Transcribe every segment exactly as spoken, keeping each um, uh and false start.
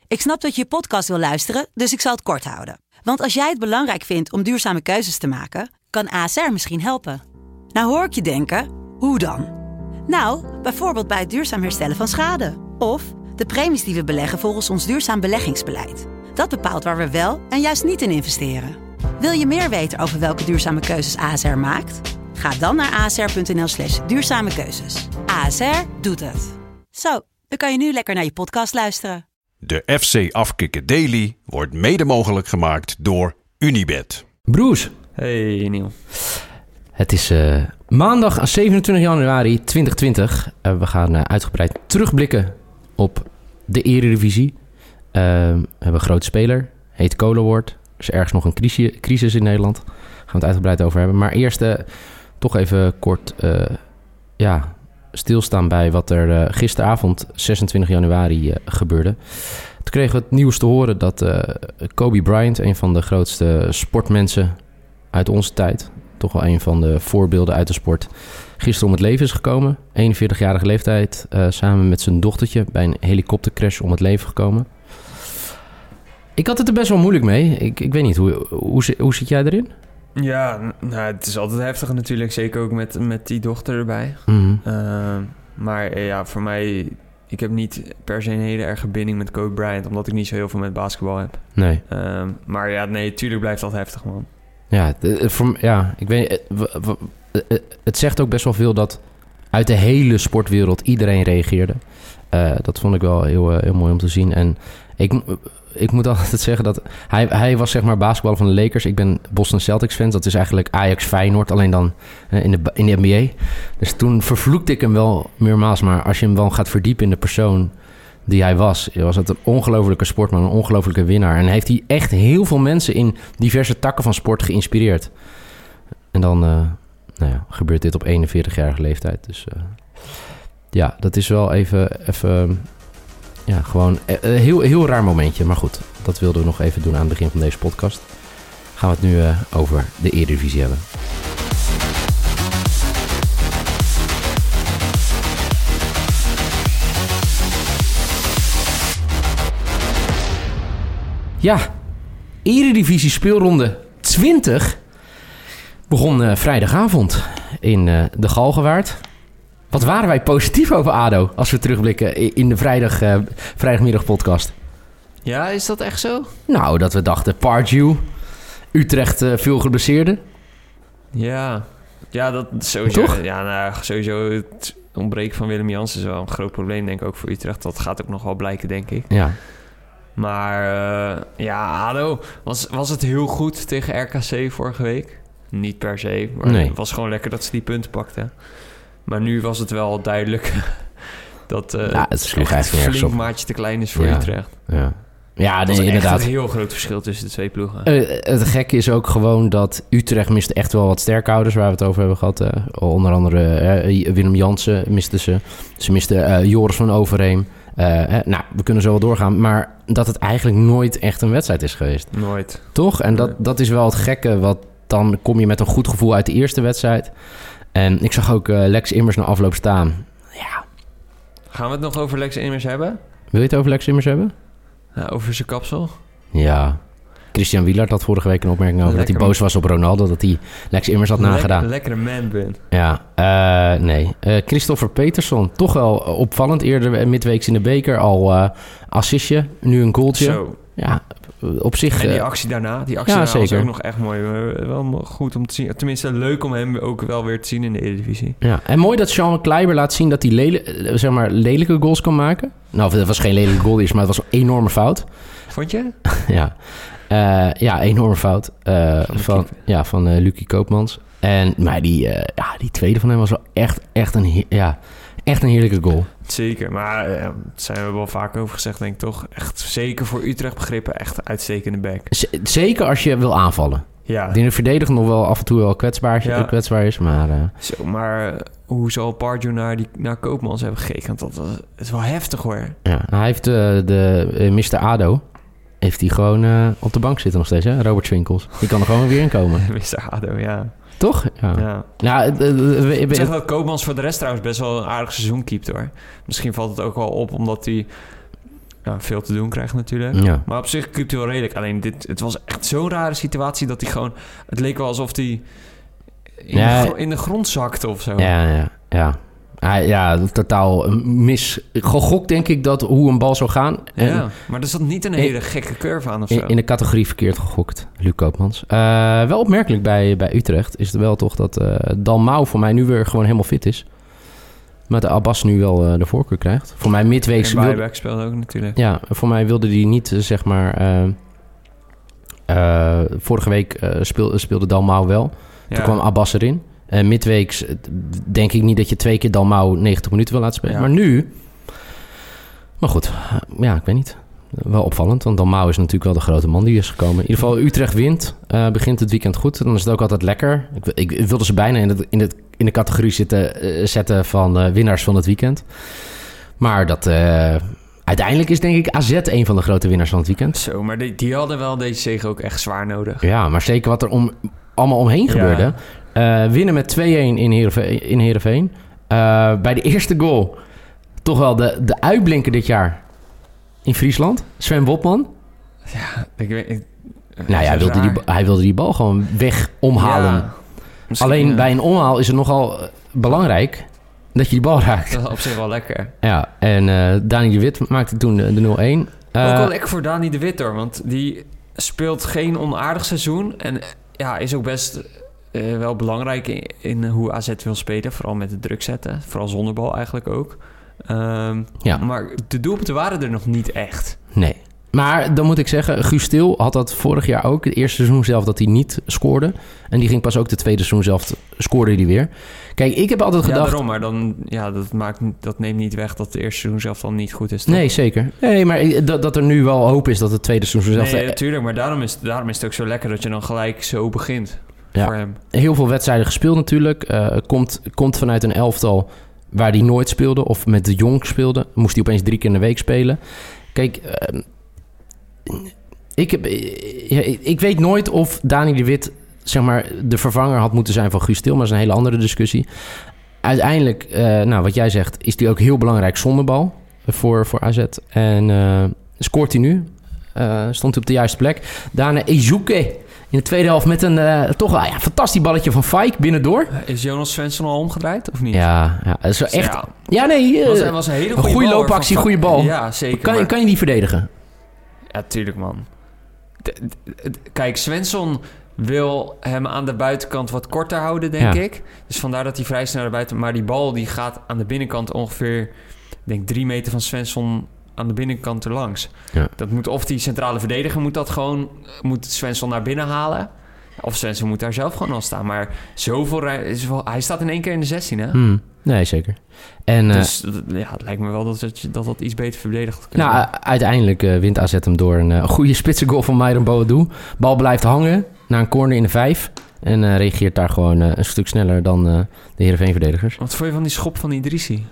Ik snap dat je je podcast wil luisteren, dus ik zal het kort houden. Want als jij het belangrijk vindt om duurzame keuzes te maken, kan A S R misschien helpen. Nou hoor ik je denken, hoe dan? Nou, bijvoorbeeld bij het duurzaam herstellen van schade. Of de premies die we beleggen volgens ons duurzaam beleggingsbeleid. Dat bepaalt waar we wel en juist niet in investeren. Wil je meer weten over welke duurzame keuzes A S R maakt? Ga dan naar asr.nl slash duurzame keuzes. A S R doet het. Zo, dan kan je nu lekker naar je podcast luisteren. De F C Afkikken Daily wordt mede mogelijk gemaakt door Unibet. Broes. Hey Niel. Het is uh, maandag zevenentwintig januari twintig twintig. Uh, we gaan uh, uitgebreid terugblikken op de Eredivisie. Uh, we hebben een grote speler, heet Kolenwoord. Er is ergens nog een crisis, crisis in Nederland. Daar gaan we het uitgebreid over hebben. Maar eerst uh, toch even kort uh, ja, stilstaan bij wat er uh, gisteravond, zesentwintig januari, uh, gebeurde. Toen kregen we het nieuws te horen dat uh, Kobe Bryant, een van de grootste sportmensen uit onze tijd, toch wel een van de voorbeelden uit de sport, gisteren om het leven is gekomen. eenenveertigjarige leeftijd, uh, samen met zijn dochtertje bij een helikoptercrash om het leven gekomen. Ik had het er best wel moeilijk mee. Ik, ik weet niet, hoe, hoe, hoe zit jij erin? Ja, nou, het is altijd heftig natuurlijk. Zeker ook met, met die dochter erbij. Mm-hmm. Uh, maar ja, voor mij... Ik heb niet per se een hele erge binding met Kobe Bryant, omdat ik niet zo heel veel met basketbal heb. Nee. Uh, maar ja, nee, tuurlijk blijft dat heftig, man. Ja, de, voor, ja ik weet het zegt ook best wel veel dat uit de hele sportwereld iedereen reageerde. Uh, dat vond ik wel heel, heel mooi om te zien. En ik, ik moet altijd zeggen dat hij, hij was zeg maar basketballer van de Lakers. Ik ben Boston Celtics fan. Dat is eigenlijk Ajax Feyenoord, alleen dan uh, in, de, in de N B A. Dus toen vervloekte ik hem wel meermaals. Maar als je hem wel gaat verdiepen in de persoon die hij was, was het een ongelofelijke sportman, een ongelofelijke winnaar. En heeft hij echt heel veel mensen in diverse takken van sport geïnspireerd. En dan uh, nou ja, gebeurt dit op eenenveertigjarige leeftijd. Dus uh, ja, dat is wel even, even ja, gewoon een heel, heel raar momentje. Maar goed, dat wilden we nog even doen aan het begin van deze podcast. Gaan we het nu uh, over de Eredivisie hebben. Ja, Eredivisie speelronde twintig begon uh, vrijdagavond in uh, de Galgenwaard. Wat waren wij positief over A D O als we terugblikken in de vrijdag, uh, vrijdagmiddag podcast. Ja, is dat echt zo? Nou, dat we dachten Pardew, Utrecht uh, veel geblesseerden. Ja, ja, dat sowieso. Toch? Ja, nou, sowieso het ontbreken van Willem Jansen is wel een groot probleem, denk ik, ook voor Utrecht. Dat gaat ook nog wel blijken, denk ik. Ja. Maar uh, ja, A D O, was, was het heel goed tegen R K C vorige week? Niet per se, maar nee. Het was gewoon lekker dat ze die punten pakten. Maar nu was het wel duidelijk dat uh, ja, het sloeg echt echt een flink op. maatje te klein is voor ja. Utrecht. Ja, ja nee, dat is inderdaad. echt een heel groot verschil tussen de twee ploegen. Uh, het gekke is ook gewoon dat Utrecht miste echt wel wat sterkhouders, waar we het over hebben gehad. Uh, onder andere uh, Willem Jansen misten ze. Ze misten uh, Joris van Overheem. Uh, hè, nou, we kunnen zo wel doorgaan. Maar dat het eigenlijk nooit echt een wedstrijd is geweest. Nooit. Toch? En dat, dat is wel het gekke. Want dan kom je met een goed gevoel uit de eerste wedstrijd. En ik zag ook uh, Lex Immers na afloop staan. Ja. Gaan we het nog over Lex Immers hebben? Wil je het over Lex Immers hebben? Ja, over zijn kapsel? Ja. Christian Wielard had vorige week een opmerking over Lekker dat hij boos was op Ronaldo. Dat hij Lex Immers had nagedaan. Lekkere man bent. Ja, uh, nee. Uh, Christopher Peterson, toch wel opvallend. Eerder midweeks in de beker al uh, assistje, nu een goaltje. Zo. Ja, op zich... En die uh, actie daarna, die actie ja, daarna was zeker. ook nog echt mooi. Wel goed om te zien. Tenminste, leuk om hem ook wel weer te zien in de Eredivisie. Ja, en mooi dat Sean Kleiber laat zien dat hij lele, zeg maar, lelijke goals kan maken. Nou, dat was geen lelijke goal is, maar het was een enorme fout. Vond je? ja. Uh, ja, enorme fout uh, van, van, ja, van uh, Lucie Koopmans. En, maar die, uh, ja, die tweede van hem was wel echt, echt, een, ja, echt een heerlijke goal. Zeker, maar uh, dat zijn we wel vaak over gezegd, denk ik toch. Echt zeker voor Utrecht begrippen, echt uitstekende back. Z- zeker als je wil aanvallen. Ja. Die in de verdediging nog wel af en toe wel kwetsbaar, ja. kwetsbaar is, maar... Uh... Zo, maar uh, hoe zal Pardew naar, die, naar Koopmans hebben gekeken? Want dat, dat is wel heftig, hoor. Ja, hij heeft uh, de uh, mister A D O... heeft hij gewoon uh, op de bank zitten nog steeds, hè? Robert Swinkels. Die kan er gewoon weer in komen. mister A D O, ja. Toch? Ja. ja. Nou, uh, uh, uh, ik zeg dat Koopmans voor de rest trouwens best wel een aardig seizoen keept, hoor. Misschien valt het ook wel op, omdat hij... ja, veel te doen krijgt natuurlijk. Ja. Maar op zich kun je het wel redelijk. Alleen dit, het was echt zo'n rare situatie dat hij gewoon... Het leek wel alsof hij in, Ja. de, gro- in de grond zakte of zo. Ja, ja, ja. Hij, ja, totaal mis... Gegokt denk ik dat hoe een bal zou gaan. En Ja, maar er zat niet een hele gekke curve aan of zo. in, in de categorie verkeerd gegokt, Luc Koopmans. Uh, wel opmerkelijk bij, bij Utrecht is het wel toch dat uh, Dalmau voor mij nu weer gewoon helemaal fit is. Maar de Abbas nu wel uh, de voorkeur krijgt. Voor mij midweeks... En wilde- Bijback speelde ook natuurlijk. Ja, voor mij wilde hij niet, uh, zeg maar... Uh, uh, vorige week uh, speel, speelde Dalmau wel. Ja. Toen kwam Abbas erin. Uh, midweeks uh, denk ik niet dat je twee keer Dalmau negentig minuten wil laten spelen. Ja. Maar nu... Maar goed, uh, ja, ik weet niet. Wel opvallend, want Dalmau is natuurlijk wel de grote man die is gekomen. In ieder geval, Utrecht wint. Uh, begint het weekend goed. Dan is het ook altijd lekker. Ik, ik wilde ze bijna in, het, in, het, in de categorie zitten, uh, zetten van uh, winnaars van het weekend. Maar dat... Uh, uiteindelijk is denk ik A Z een van de grote winnaars van het weekend. Zo, maar die, die hadden wel deze zege ook echt zwaar nodig. Ja, maar zeker wat er om, allemaal omheen Ja. gebeurde. Uh, winnen met twee-een in Heerenveen. In Heerenveen. Uh, bij de eerste goal toch wel de, de uitblinker dit jaar in Friesland. Sven Botman. Ja, ik weet... Ik, Nou ja, hij wilde, die, hij wilde die bal gewoon weg omhalen. Ja, misschien, Alleen uh, bij een omhaal is het nogal uh, belangrijk dat je die bal raakt. Dat is op zich wel lekker. Ja, en uh, Dani de Wit maakte toen de, de nul-een. Uh, ook wel lekker voor Dani de Wit hoor, want die speelt geen onaardig seizoen. En uh, ja, is ook best uh, wel belangrijk in, in hoe A Z wil spelen. Vooral met het druk zetten. Vooral zonder bal eigenlijk ook. Um, Ja. Maar de doelpunten waren er nog niet echt. Nee. Maar dan moet ik zeggen, Guus Til had dat vorig jaar ook. Het eerste seizoen zelf dat hij niet scoorde. En die ging pas ook de tweede seizoen zelf, scoorde hij weer. Kijk, ik heb altijd Ja, gedacht... daarom. Maar dan, ja, dat, maakt, dat neemt niet weg dat het eerste seizoen zelf dan niet goed is. Toch? Nee, zeker. Nee, maar ik- dat, dat er nu wel hoop is dat het tweede seizoen zelf... Nee, natuurlijk. Maar daarom is, daarom is het ook zo lekker dat je dan gelijk zo begint. Ja. Voor hem. Heel veel wedstrijden gespeeld natuurlijk. Uh, komt, komt vanuit een elftal waar hij nooit speelde. Of met de Jong speelde. Moest hij opeens drie keer in de week spelen. Kijk, uh, ik, heb, ja, ik weet nooit of Dani de Wit zeg maar, de vervanger had moeten zijn van Guus Til. Maar dat is een hele andere discussie. Uiteindelijk, uh, nou, wat jij zegt, is hij ook heel belangrijk zonder bal voor, voor A Z. En uh, scoort hij nu. Uh, stond hij op de juiste plek. Daarna Ejuke in de tweede helft met een uh, toch wel ja, fantastisch balletje van Fijk binnendoor. Is Jonas Svensson al omgedraaid of niet? Ja, ja, dat is wel echt... Ja, Ja, nee, uh, was, was een hele een goede goede bal, hoor, loopactie, van- goede bal. Ja, zeker. kan, maar- kan je die verdedigen? Ja, tuurlijk, man. De- de- de- kijk, Svensson wil hem aan de buitenkant wat korter houden, denk Ja. ik. Dus vandaar dat hij vrij snel naar buiten... Maar die bal die gaat aan de binnenkant ongeveer... Ik denk drie meter van Svensson aan de binnenkant erlangs. Ja. Dat moet, of die centrale verdediger moet dat gewoon... Moet Svensson naar binnen halen. Of Svensson moet daar zelf gewoon al staan. Maar zoveel... rij- is wel, hij staat in één keer in de zestien, hè? Hmm, nee, zeker. En uh, Dus dat- ja, het lijkt me wel dat het, dat, dat iets beter verdedigd had kunnen nou, worden. u- uiteindelijk uh, wint A Z hem door een uh, goede spitsengoal van Myron Boadou. Bal blijft hangen naar een corner in de vijf. En uh, reageert daar gewoon uh, een stuk sneller dan uh, de Heerenveen-verdedigers. Wat vond je van die schop van Idrissi?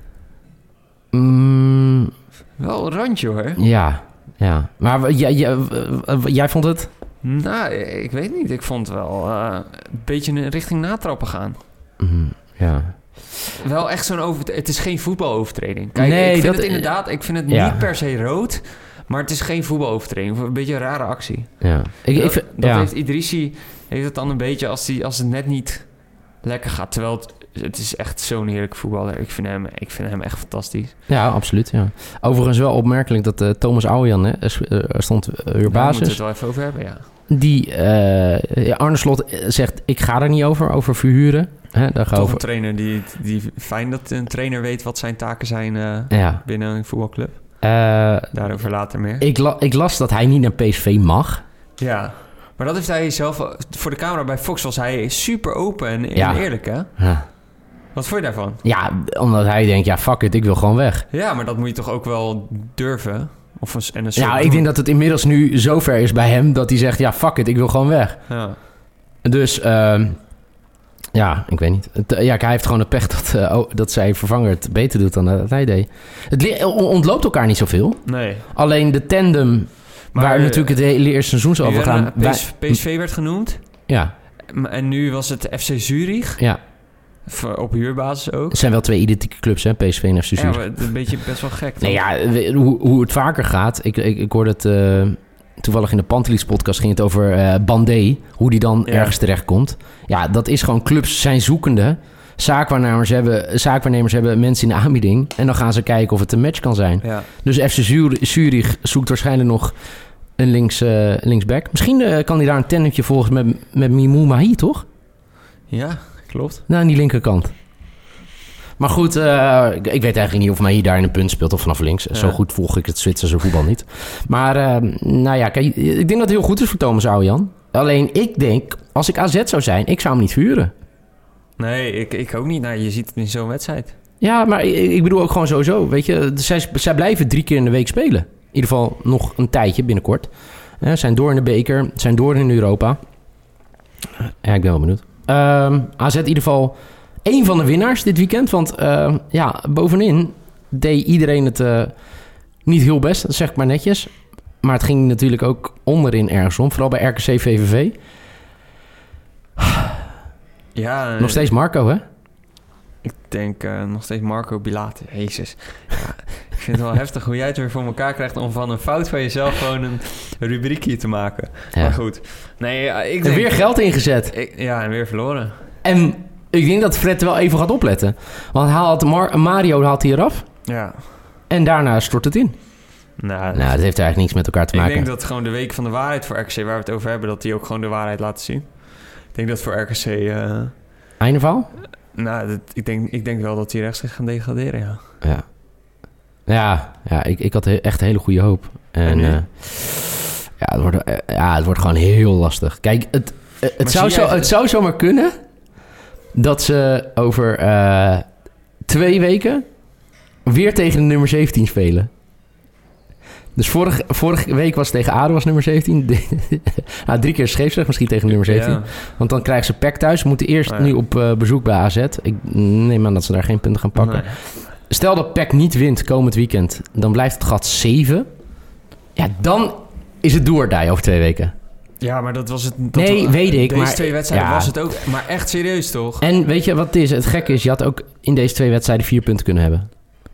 Mm, Wel een randje, hoor. ja, ja. Maar w- jij, jij, w- w- jij vond het? Nou, ik weet niet. Ik vond het wel uh, een beetje in richting natrappen gaan. Mm, ja. Wel echt zo'n over... Het is geen voetbalovertreding. Kijk, Nee, ik vind dat- het inderdaad... Ik vind het ja. niet per se rood, maar het is geen voetbalovertreding. Een beetje een rare actie. ja. Ik, ik, dat vind- dat ja. heeft Idrissi... Heeft het dan een beetje als, die, als het net niet lekker gaat. Terwijl het, het is echt zo'n heerlijke voetballer. Ik vind hem, ik vind hem echt fantastisch. Ja, absoluut. Ja. Overigens wel opmerkelijk dat uh, Thomas Ouwejan hè, er s- uh, er stond uh, weer Daar moeten we basis. het wel even over hebben, ja. Die uh, ja, Arne Slot zegt, ik ga er niet over, over verhuren. Hè, daar ga Toch over. een trainer die, die... Fijn dat een trainer weet wat zijn taken zijn uh, Ja. binnen een voetbalclub. Uh, Daarover later meer. ik, la- ik las dat hij niet naar P S V mag. Ja, maar dat heeft hij zelf... Voor de camera bij Fox was hij super open en, en Ja. eerlijk, hè? Ja. Wat vond je daarvan? ja, omdat hij denkt, ja, fuck it, ik wil gewoon weg. Ja, maar dat moet je toch ook wel durven? Of een, en een soort Ja, ik doen. denk dat het inmiddels nu zover is bij hem dat hij zegt, ja, fuck it, ik wil gewoon weg. Ja. Dus, uh, ja, ik weet niet. Het, ja, hij heeft gewoon de pech dat, uh, oh, dat zijn vervanger het beter doet dan dat hij deed. Het li- ontloopt elkaar niet zoveel. Nee. Alleen de tandem, Maar, waar uh, natuurlijk het hele eerste seizoen zo over gaan. P S V werd genoemd. Ja, En nu was het F C Zurich. ja. Op huurbasis ook. Het zijn wel twee identieke clubs, hè? P S V en F C Zurich. Ja, maar het is een beetje best wel gek. Nee, ja, hoe, hoe het vaker gaat. Ik, ik, ik hoorde het uh, toevallig in de Pantelis podcast ging het over uh, Bandé. Hoe die dan ja. ergens terechtkomt. Ja, dat is gewoon clubs zijn zoekende. Zaakwaarnemers hebben, zaakwaarnemers hebben mensen in de aanbieding. En dan gaan ze kijken of het een match kan zijn. Ja. Dus F C Zurich zoekt waarschijnlijk nog een links, uh, linksback. Misschien uh, kan hij daar een tandemtje volgen met, met Mimou Mahi, toch? Ja, klopt. Nou, aan die linkerkant. Maar goed, uh, ik, ik weet eigenlijk niet of Mahi daar in een punt speelt of vanaf links. Ja. Zo goed volg ik het Zwitserse voetbal niet. Maar uh, nou ja, kijk, ik denk dat het heel goed is voor Thomas Ouwejan. Alleen ik denk, als ik A Z zou zijn, ik zou hem niet vuren. Nee, ik, ik ook niet. Nou, je ziet het in zo'n wedstrijd. Ja, maar ik, ik bedoel ook gewoon sowieso. Weet je, zij, zij blijven drie keer in de week spelen. In ieder geval nog een tijdje binnenkort. Uh, zijn door in de beker, zijn door in Europa. Ja, ik ben wel benieuwd. Uh, A Z in ieder geval één van de winnaars dit weekend. Want uh, ja, bovenin deed iedereen het uh, niet heel best. Dat zeg ik maar netjes. Maar het ging natuurlijk ook onderin ergens om. Vooral bij R K C V V V. Ja, nog steeds Marco, hè? Ik denk uh, nog steeds Marco Bilate. Jezus. Ja, ik vind het wel heftig hoe jij het weer voor elkaar krijgt om van een fout van jezelf gewoon een rubriekje te maken. Ja. Maar goed. Nee, uh, ik denk, en weer geld ingezet. Ik, ja, en weer verloren. En ik denk dat Fred wel even gaat opletten. Want hij had Mar- Mario haalt hij eraf. Ja. En daarna stort het in. Nou, nou, dat heeft eigenlijk niks met elkaar te ik maken. Ik denk dat gewoon de week van de waarheid voor R K C, waar we het over hebben, dat die ook gewoon de waarheid laten zien. Ik denk dat voor R K C... Uh, Einde verhaal? Nou, dat, ik, denk, ik denk wel dat die rechtstreeks gaan degraderen, ja. Ja, ja, ja ik, ik had he- echt hele goede hoop. En, en uh, ja, het wordt, uh, ja, het wordt gewoon heel lastig. Kijk, het, uh, het, zou, zo, het zou zomaar kunnen dat ze over uh, twee weken weer tegen de nummer zeventien spelen. Dus vorige, vorige week was het tegen A D O was nummer zeventien. nou, drie keer scheepsrecht, misschien tegen nummer zeventien. Ja. Want dan krijgen ze P E C thuis. Ze moeten eerst ja. nu op uh, bezoek bij A Z. Ik neem aan dat ze daar geen punten gaan pakken. Nee. Stel dat P E C niet wint komend weekend. Dan blijft het gat zeven. Ja, dan is het do or die over twee weken. Ja, maar dat was het... Dat nee, was, weet ik. Deze maar, twee wedstrijden ja. was het ook. Maar echt serieus, toch? En weet je wat het is? Het gekke is, je had ook in deze twee wedstrijden vier punten kunnen hebben.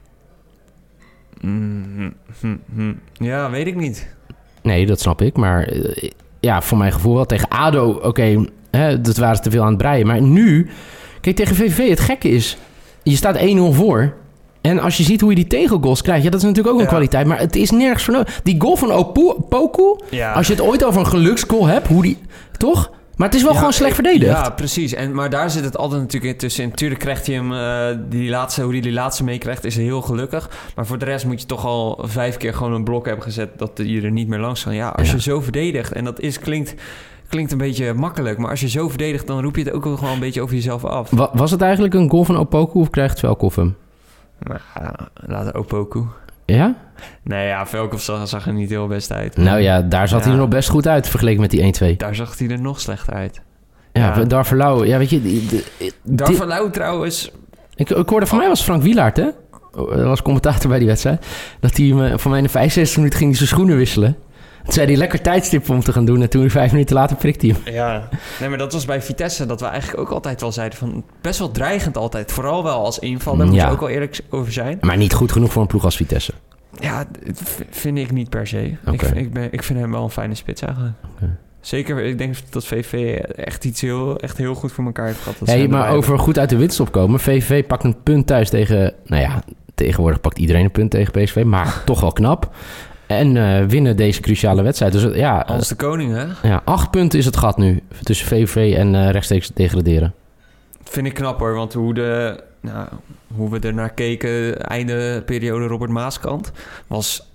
Mm, hm, hm. Ja, weet ik niet. Nee, dat snap ik. Maar uh, ja, voor mijn gevoel wel. Tegen A D O, oké, okay, dat waren ze te veel aan het breien. Maar nu, kijk, tegen V V V, het gekke is... Je staat één nul voor. En als je ziet hoe je die tegengoals krijgt... Ja, dat is natuurlijk ook een ja. kwaliteit. Maar het is nergens voor nodig. Die goal van Opoku... Ja. Als je het ooit over een geluksgoal hebt, hoe die... Toch? Maar het is wel ja, gewoon slecht verdedigd. Ja, precies. En, maar daar zit het altijd natuurlijk tussen. Natuurlijk krijgt hij hem, uh, die laatste, hoe hij die laatste meekrijgt, is heel gelukkig. Maar voor de rest moet je toch al vijf keer gewoon een blok hebben gezet dat je er niet meer langs kan. Ja, als ja. je zo verdedigt, en dat is, klinkt, klinkt een beetje makkelijk, maar als je zo verdedigt, dan roep je het ook wel gewoon een beetje over jezelf af. Was, was het eigenlijk een goal van Opoku of krijgt Velkov hem? Nou, laat Opoku. Ja? Nee, ja, Velkov zag, zag er niet heel best uit. Nou ja, daar zat ja. hij er nog best goed uit vergeleken met die één twee. Daar zag hij er nog slechter uit. Ja, ja. Darverlauw. Ja, weet je... Darverlauw trouwens... Ik, ik hoorde, van mij was Frank Wielaert, hè? Dat was commentator bij die wedstrijd. Dat hij me, voor mij in de vijfenzestig minuten ging hij zijn schoenen wisselen. Toen zei hij lekker tijdstip om te gaan doen. En toen vijf minuten later prikte hij hem. Ja, nee, maar dat was bij Vitesse. Dat we eigenlijk ook altijd wel zeiden van... Best wel dreigend altijd. Vooral wel als inval. Daar moet ja. je ook wel eerlijk over zijn. Maar niet goed genoeg voor een ploeg als Vitesse. Ja, vind ik niet per se. Okay. Ik, vind, ik, ben, ik vind hem wel een fijne spits eigenlijk. Okay. Zeker, ik denk dat V V echt iets heel, echt heel goed voor elkaar heeft gehad. Dat hey, maar over goed uit de winststop komen. V V pakt een punt thuis tegen... Nou ja, tegenwoordig pakt iedereen een punt tegen P S V. Maar toch wel knap. En uh, winnen deze cruciale wedstrijd. Dus ja, als de koning, hè? Ja, acht punten is het gat nu. Tussen V V en uh, rechtstreeks degraderen. Vind ik knap hoor. Want hoe, de, nou, hoe we er naar keken... einde periode Robert Maaskant... was...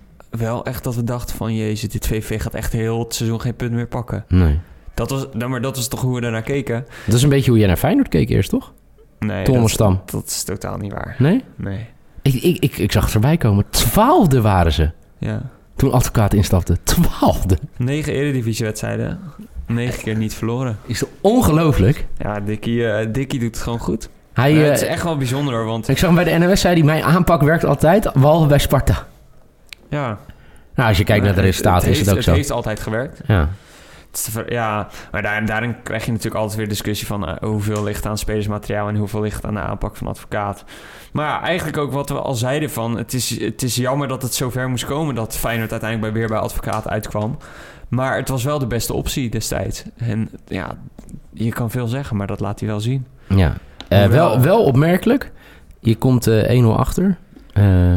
wel echt dat we dachten van... Jezus, dit V V gaat echt heel het seizoen geen punt meer pakken. Nee. Dat was, nou, maar dat was toch hoe we er naar keken? Dat is een beetje hoe jij naar Feyenoord keek eerst, toch? Nee, Tonnenstam. Dat, dat is totaal niet waar. Nee? Nee. Ik, ik, ik, ik zag het erbij komen. Twaalfde waren ze. Ja. Toen Advocaat instapte. Twaalfde. Negen eredivisiewedstrijden. Negen keer niet verloren. Is dat ongelooflijk? Ja, Dickie, uh, Dickie doet het gewoon goed. Hij, uh, uh, het is echt wel bijzonder hoor, want... Ik zag hem bij de N O S, zei hij, mijn aanpak werkt altijd, behalve bij Sparta. Ja. Nou, als je kijkt nee, naar de resultaten, is het ook het zo. Het heeft altijd gewerkt. Ja. Ja, maar daar, daarin krijg je natuurlijk altijd weer discussie van uh, hoeveel ligt aan spelersmateriaal en hoeveel ligt aan de aanpak van advocaat. Maar ja, eigenlijk ook wat we al zeiden van, het is, het is jammer dat het zover moest komen dat Feyenoord uiteindelijk bij weer bij advocaat uitkwam. Maar het was wel de beste optie destijds. En ja, je kan veel zeggen, maar dat laat hij wel zien. Ja, uh, wel, wel opmerkelijk. Je komt uh, één nul achter. Uh,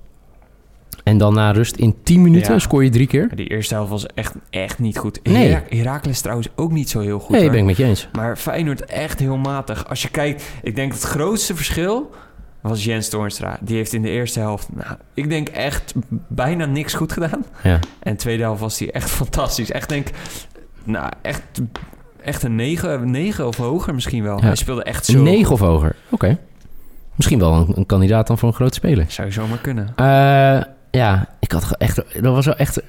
en dan na rust in tien minuten ja. scoor je drie keer. Die eerste helft was echt, echt niet goed. Nee. Herak- Heracles trouwens ook niet zo heel goed. Nee, hoor. ben ik met je eens. Maar Feyenoord echt heel matig. Als je kijkt, ik denk het grootste verschil was Jens Toornstra. Die heeft in de eerste helft, nou, ik denk echt bijna niks goed gedaan. Ja. En de tweede helft was hij echt fantastisch. Echt denk, nou, echt, echt een negen, negen of hoger misschien wel. Ja. Hij speelde echt zo. Een negen of hoger, oké. Okay. Misschien wel een, een kandidaat dan voor een grote speler. Zou je zomaar kunnen. Uh, ja, ik had echt, dat was wel echt.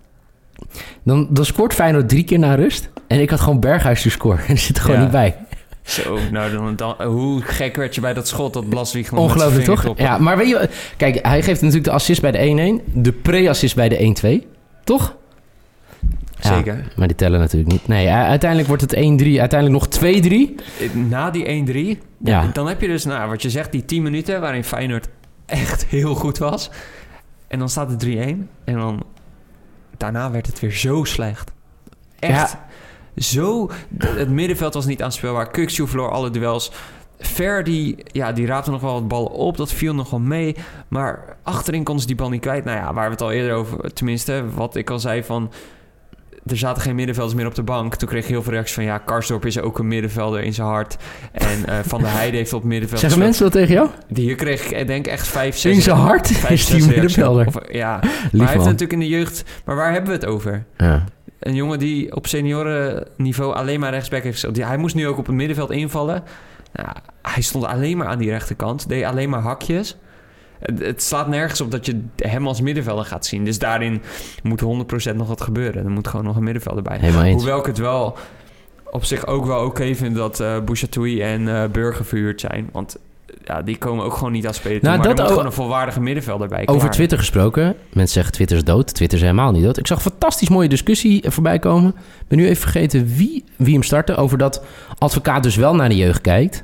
Dan, dan scoort Feyenoord drie keer na rust. En ik had gewoon Berghuis te scoren. En er zit er gewoon ja. niet bij. Zo, nou dan, dan, hoe gek werd je bij dat schot dat Blaswieg nog ongelooflijk toch? Op. Ja, maar weet je, kijk, hij geeft natuurlijk de assist bij de één-één, de pre-assist bij de één-twee, toch? Zeker. Ja, maar die tellen natuurlijk niet. Nee, uiteindelijk wordt het één-drie, uiteindelijk nog twee-drie. Na die één-drie, ja. dan heb je dus, nou, wat je zegt, die tien minuten waarin Feyenoord echt heel goed was. En dan staat het drie-één en dan daarna werd het weer zo slecht. Echt. Ja. Zo, het middenveld was niet aanspeelbaar. Kukçu verloor alle duels. Ver, die, ja, die raapte nog wel wat ballen op. Dat viel nog wel mee. Maar achterin konden ze die bal niet kwijt. Nou ja, waar we het al eerder over... Tenminste, wat ik al zei van... Er zaten geen middenvelders meer op de bank. Toen kreeg ik heel veel reacties van... Ja, Karsdorp is ook een middenvelder in zijn hart. En uh, Van der Heijden heeft op middenveld... Zeggen mensen dat tegen jou? Hier kreeg ik denk echt vijf, zes... In zijn hart vijf, is die middenvelder. Of, ja, maar hij heeft natuurlijk in de jeugd... Maar waar hebben we het over? Ja. Een jongen die op seniorenniveau alleen maar rechtsback heeft gespeeld. Hij moest nu ook op het middenveld invallen. Nou, hij stond alleen maar aan die rechterkant. Deed alleen maar hakjes. Het, het slaat nergens op dat je hem als middenvelder gaat zien. Dus daarin moet honderd procent nog wat gebeuren. Er moet gewoon nog een middenvelder bij. Hoewel ik het wel op zich ook wel oké okay vind dat uh, Bouchatoui en uh, Burger verhuurd zijn. Want... Ja, die komen ook gewoon niet aan spelen toe. Nou, maar er moet o- gewoon een volwaardige middenvelder bij. Over klaar. Twitter gesproken. Mensen zeggen Twitter is dood. Twitter is helemaal niet dood. Ik zag een fantastisch mooie discussie voorbij komen. Ik ben nu even vergeten wie, wie hem startte. Over dat advocaat dus wel naar de jeugd kijkt.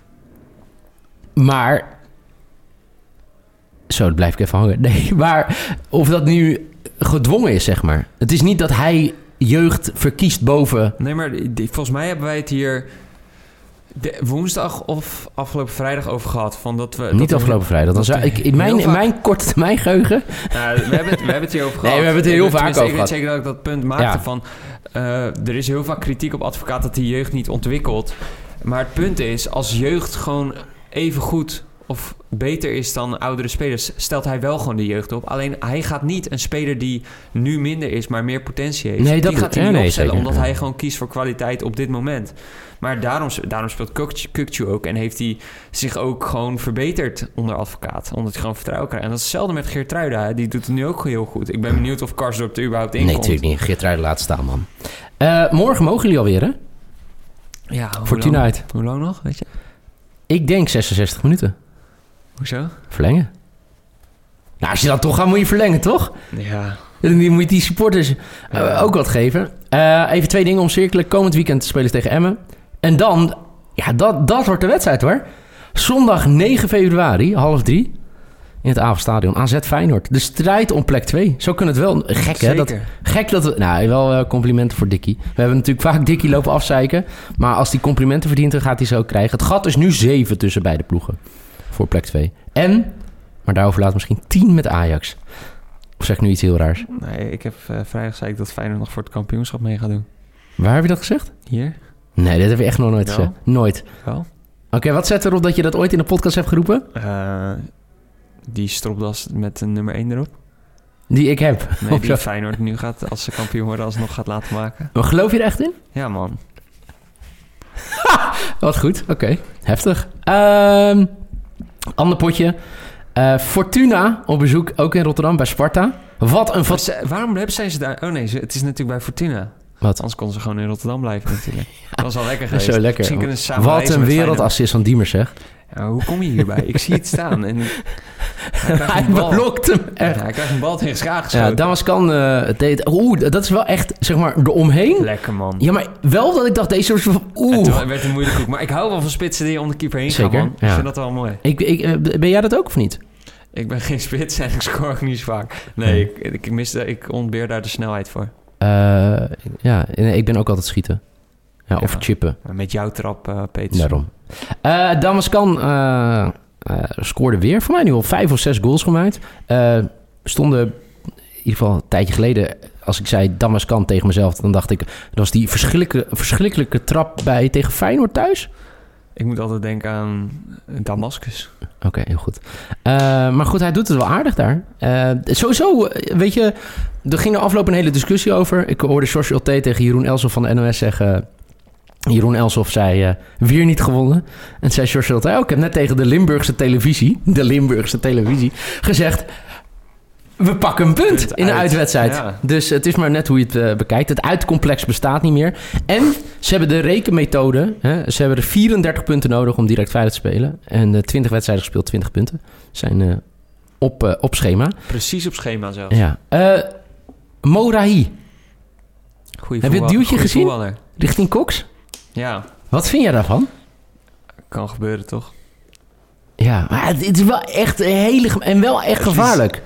Maar... Zo, dat blijf ik even hangen. Nee, maar of dat nu gedwongen is, zeg maar. Het is niet dat hij jeugd verkiest boven... Nee, maar die, volgens mij hebben wij het hier... De woensdag of afgelopen vrijdag over gehad. Van dat we, Niet dat afgelopen we, vrijdag. Dan zou ik, in, mijn, vaak, in mijn korte termijn geheugen... Nou, we, hebben het, we hebben het hier over gehad. Nee, we hebben het er heel vaak over gehad. Ik weet zeker dat ik dat punt maakte ja. van... Uh, er is heel vaak kritiek op advocaat dat die jeugd niet ontwikkelt. Maar het punt is, als jeugd gewoon even goed... of beter is dan oudere spelers... stelt hij wel gewoon de jeugd op. Alleen hij gaat niet een speler die nu minder is... maar meer potentie heeft. Nee, dat die gaat hij ja, niet nee, opstellen... zeker. omdat hij gewoon kiest voor kwaliteit op dit moment... Maar daarom, daarom speelt Kukçu ook. En heeft hij zich ook gewoon verbeterd onder advocaat. Omdat hij gewoon vertrouwen krijgt. En dat is hetzelfde met Geertruida. Die doet het nu ook heel goed. Ik ben benieuwd of Karsdorp er überhaupt in nee, komt. Nee, natuurlijk niet. Geertruida laat staan, man. Uh, morgen mogen jullie alweer, hè? Ja, Fortuna uit. Hoe lang nog, weet je? Ik denk zesenzestig minuten. Hoezo? Verlengen. Nou, als je dan toch gaat, moet je verlengen, toch? Ja. Dan moet je die supporters uh, ja. ook wat geven. Uh, even twee dingen omcirkelen. Komend weekend spelen ze tegen Emmen. En dan, ja, dat, dat wordt de wedstrijd hoor. Zondag negen februari, half drie. In het Avenstadion. A Z Feyenoord. De strijd om plek twee. Zo kunnen het wel. Gek hè? Dat, gek dat we... Nou, wel uh, complimenten voor Dickie. We hebben natuurlijk vaak Dickie lopen afzeiken. Maar als die complimenten verdient, dan gaat hij ze ook krijgen. Het gat is nu zeven tussen beide ploegen. Voor plek twee. En, maar daarover laat misschien tien met Ajax. Of zeg ik nu iets heel raars? Nee, ik heb uh, vrijdag gezegd dat Feyenoord nog voor het kampioenschap mee gaat doen. Waar heb je dat gezegd? Hier. Nee, dat heb je echt nog nooit gezegd. Nooit. Wel. Oké, okay, wat zet erop dat je dat ooit in de podcast hebt geroepen? Uh, die stropdas met de nummer één erop. Die ik heb? Nee, die Feyenoord nu gaat, als ze kampioen worden, alsnog gaat laten maken. Maar geloof je er echt in? Ja, man. Wat goed, oké. Okay. Heftig. Um, ander potje. Uh, Fortuna op bezoek, ook in Rotterdam, bij Sparta. Wat een... Vat... Ze, waarom hebben zij ze daar... Oh nee, het is natuurlijk bij Fortuna. Wat? Anders konden ze gewoon in Rotterdam blijven natuurlijk. Ja, dat was al lekker geweest. Zo lekker. Misschien kunnen ze samen Wat een wereldassist van Diemers, zeg. Ja, hoe kom je hierbij? Ik zie het staan. En hij krijgt Hij een bal. blokt hem echt. Ja, hij krijgt een bal tegen zijn schaar geschoten. Ja, Damascan uh, deed... Oeh, dat is wel echt, zeg maar, eromheen. Lekker, man. Ja, maar wel dat ik dacht, deze soort van... Oeh. En toen werd het een moeilijk hoek. Maar ik hou wel van spitsen die om de keeper heen Zeker, gaan, man. ja. Ik vind dat wel mooi. Ik, ik, uh, ben jij dat ook of niet? Ik ben geen spits en ik scoor ook niet zo vaak. Nee, ik, ik, mis de, ik ontbeer daar de snelheid voor. Uh, ja, nee, ik ben ook altijd schieten. Ja, of Ja. chippen. Met jouw trap, uh, Peter. Daarom. Uh, Damascan uh, uh, scoorde weer voor mij nu al vijf of zes goals gemaakt. Uh, stonden in ieder geval een tijdje geleden, als ik zei Damascan tegen mezelf, dan dacht ik, dat was die verschrikkelijke, verschrikkelijke trap bij tegen Feyenoord thuis. Ik moet altijd denken aan Damascus. Oké, okay, heel goed. Uh, maar goed, hij doet het wel aardig daar. Uh, sowieso, weet je, er ging er afloop een hele discussie over. Ik hoorde George Ulte tegen Jeroen Elsof van de N O S zeggen... Jeroen Elsof zei, uh, weer niet gewonnen. En zei George Ulte, oh, ik heb net tegen de Limburgse televisie... de Limburgse televisie, gezegd... we pakken een punt, punt in de uit. uitwedstrijd. Ja. Dus het is maar net hoe je het uh, bekijkt. Het uitcomplex bestaat niet meer. En ze hebben de rekenmethode. Hè, ze hebben er vierendertig punten nodig om direct veilig te spelen. En uh, twintig wedstrijden gespeeld, twintig punten. Zijn uh, op, uh, op schema. Precies op schema zelfs. Ja. Uh, Morahi. Goeie Heb je het duwtje gezien? Voetballer. Richting Cox? Ja. Wat vind jij daarvan? Kan gebeuren, toch? Ja, maar het is wel echt een hele... En wel echt gevaarlijk.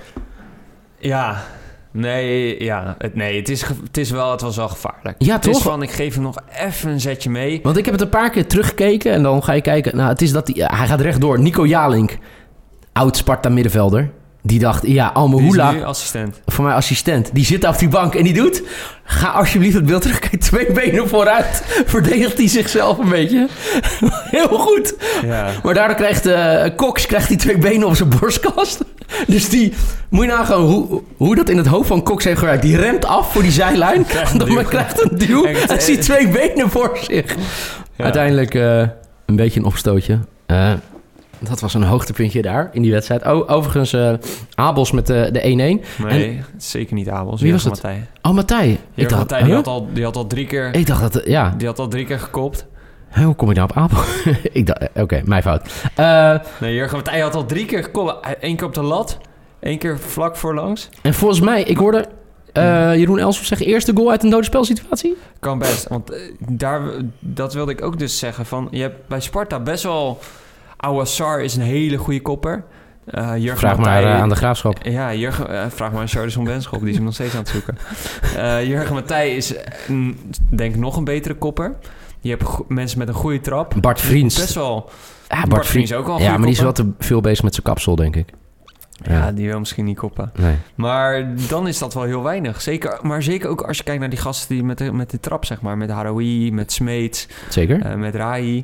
Ja, nee, ja, het, nee het, is, het is wel, het was wel gevaarlijk. Ja, het toch? is van, ik geef hem nog even een zetje mee. Want ik heb het een paar keer teruggekeken en dan ga je kijken... Nou, het is dat hij, hij gaat rechtdoor. Nico Jalink, oud Sparta middenvelder... Die dacht, ja, Almehula... Die is nu assistent. Voor mij assistent. Die zit op die bank en die doet... Ga alsjeblieft het beeld terug. Kijk, twee benen vooruit. Verdedigt hij zichzelf een beetje. Heel goed. Ja. Maar daardoor krijgt uh, Cox krijgt die twee benen op zijn borstkast. Dus die... Moet je nagaan hoe, hoe dat in het hoofd van Cox heeft gewerkt. Die remt af voor die zijlijn. Krijgt dan krijgt een duw. En ziet twee benen voor zich. Ja. Uiteindelijk uh, een beetje een opstootje. Uh, Dat was een hoogtepuntje daar in die wedstrijd. Oh, overigens, uh, Abels met de, de één-één. Nee, en, zeker niet Abels. Wie was het? Matthij. Oh, Matthij. Ik dacht, Matthij, die, huh? had al, die had al drie keer... Ik dacht dat, ja. Die had al drie keer gekopt. Hoe kom je nou op Abel? ik dacht, oké, okay, mijn fout. Uh, nee, Jurgen Matthij had al drie keer gekopt. Eén keer op de lat, één keer vlak voorlangs. En volgens mij, ik hoorde uh, Jeroen Elsof zeggen... eerste goal uit een dode spelsituatie? Kan best, want uh, daar, dat wilde ik ook dus zeggen. Van, je hebt bij Sparta best wel... Awassar is een hele goede kopper. Uh, Jurgen vraag Matthij, maar uh, aan de Graafschap. Ja, Jurgen, uh, vraag maar aan Charles van Benschop. Die is hem nog steeds aan het zoeken. Uh, Jurgen Matthij is, mm, denk ik, nog een betere kopper. Je hebt go- mensen met een goede trap. Bart Vriends. Best wel. Ja, Bart, Bart Vriends ook wel een Ja, maar kopper. die is wel te veel bezig met zijn kapsel, denk ik. Ja, ja, die wil misschien niet koppen. Nee. Maar dan is dat wel heel weinig. Zeker, maar zeker ook als je kijkt naar die gasten die met de, met de trap, zeg maar. Met Haroui, met Smeets. Zeker. Uh, met Rai.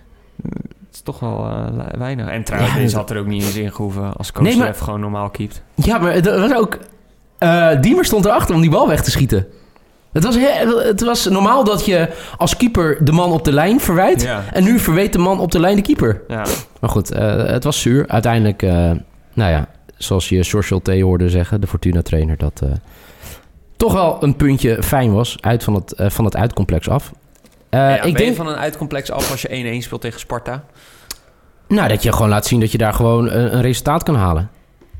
Het is toch wel uh, weinig. En trouwens, ja, deze dat... had er ook niet eens ingehoeven als Kooslev nee, maar... gewoon normaal keept. Ja, maar het was ook... Uh, Diemer stond erachter om die bal weg te schieten. Het was, he- het was normaal dat je als keeper de man op de lijn verwijt. Ja. En nu verweet de man op de lijn de keeper. Ja. Maar goed, uh, het was zuur. Uiteindelijk, uh, nou ja, zoals je George Ulte hoorde zeggen, de Fortuna-trainer, dat uh, toch wel een puntje fijn was uit van het, uh, van het uitcomplex af. Uh, ja, ik ben denk je van een uitcomplex af als je één-één speelt tegen Sparta? Nou, dat je gewoon laat zien dat je daar gewoon een, een resultaat kan halen.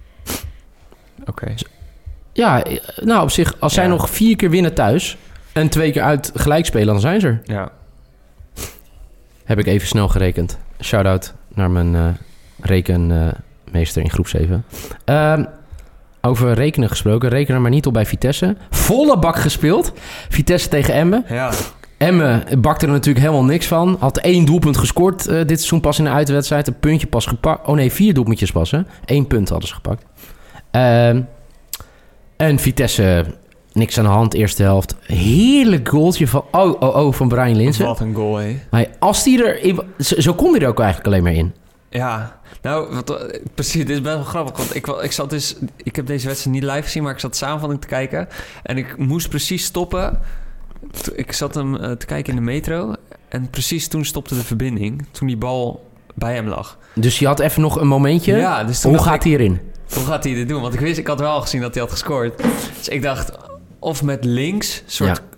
Oké. Okay. Ja, nou op zich, als ja. zij nog vier keer winnen thuis en twee keer uit gelijk spelen, dan zijn ze er. Ja. Heb ik even snel gerekend. Shout-out naar mijn uh, rekenmeester uh, in groep zeven. Uh, over rekenen gesproken, reken er maar niet op bij Vitesse. Volle bak gespeeld. Vitesse tegen Emmen. Ja. Emmen bakte er natuurlijk helemaal niks van. Had één doelpunt gescoord uh, dit seizoen pas in de uitwedstrijd. Een puntje pas gepakt. Oh nee, vier doelpuntjes pas. Hè? Eén punt hadden ze gepakt. Uh, en Vitesse, niks aan de hand, eerste helft. Heerlijk goaltje van oh, oh, oh van Brian Linssen. Wat een goal, hé. Maar als die er... Zo, zo kon hij er ook eigenlijk alleen maar in. Ja, nou, wat, precies, dit is best wel grappig. Want ik, ik zat dus... Ik heb deze wedstrijd niet live gezien, maar ik zat samenvatting te kijken. En ik moest precies stoppen... Ik zat hem uh, te kijken in de metro en precies toen stopte de verbinding, toen die bal bij hem lag. Dus je had even nog een momentje. Ja, dus hoe gaat hij erin? Hoe gaat hij dit doen? Want ik wist, ik had wel gezien dat hij had gescoord. Dus ik dacht, of met links, soort ja.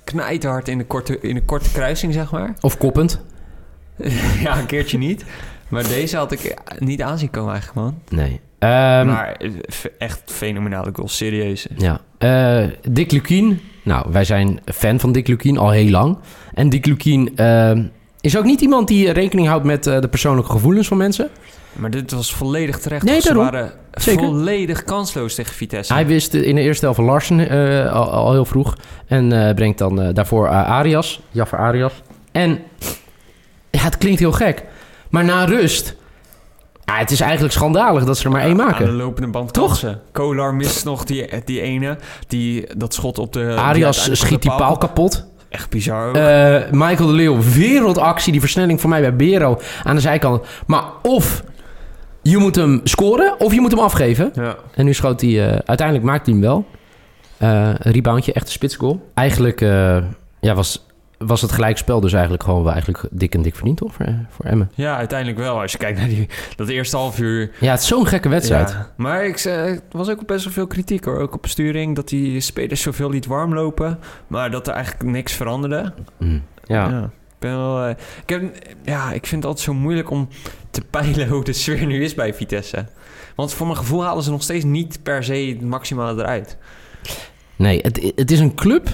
knijterhard in de korte, in de korte kruising, zeg maar. Of koppend. Ja, een keertje niet. Maar deze had ik niet aanzien komen eigenlijk, man. Nee. Um, maar echt fenomenale goal, serieus. Ja. Uh, Dick Lukkien. Nou, wij zijn fan van Dick Lukkien al heel lang. En Dick Lukkien uh, is ook niet iemand die rekening houdt met uh, de persoonlijke gevoelens van mensen. Maar dit was volledig terecht. Nee, Ze daarom. waren Zeker. volledig kansloos tegen Vitesse. Hij wist in de eerste helft van Larsen uh, al, al heel vroeg. En uh, brengt dan uh, daarvoor uh, Arias. Jaffer Arias. En ja, het klinkt heel gek. Maar na rust... Ja, het is eigenlijk schandalig dat ze er maar één maken. Aan de lopende band kansen. Kolar mist nog die, die ene. Die, dat schot op de... Arias die schiet die paal kapot. Echt bizar ook. Uh, Michael de Leeuw, wereldactie. Die versnelling voor mij bij Bero aan de zijkant. Maar of je moet hem scoren of je moet hem afgeven. Ja. En nu schoot hij... Uh, uiteindelijk maakte hij hem wel. Uh, een reboundje, echt een spitsgoal. Eigenlijk uh, ja, was... was het gelijkspel dus eigenlijk gewoon wel eigenlijk dik en dik verdiend, toch? Voor, voor Emmen. Ja, uiteindelijk wel. Als je kijkt naar die, dat eerste half uur... Ja, het is zo'n gekke wedstrijd. Ja, maar ik, er was ook best wel veel kritiek, hoor. Ook op besturing, dat die spelers zoveel liet warm lopen. Maar dat er eigenlijk niks veranderde. Mm, ja. ja. Ik, ben wel, ik, heb, ja, ik vind het altijd zo moeilijk om te peilen hoe de sfeer nu is bij Vitesse. Want voor mijn gevoel halen ze nog steeds niet per se het maximale eruit. Nee, het, het is een club...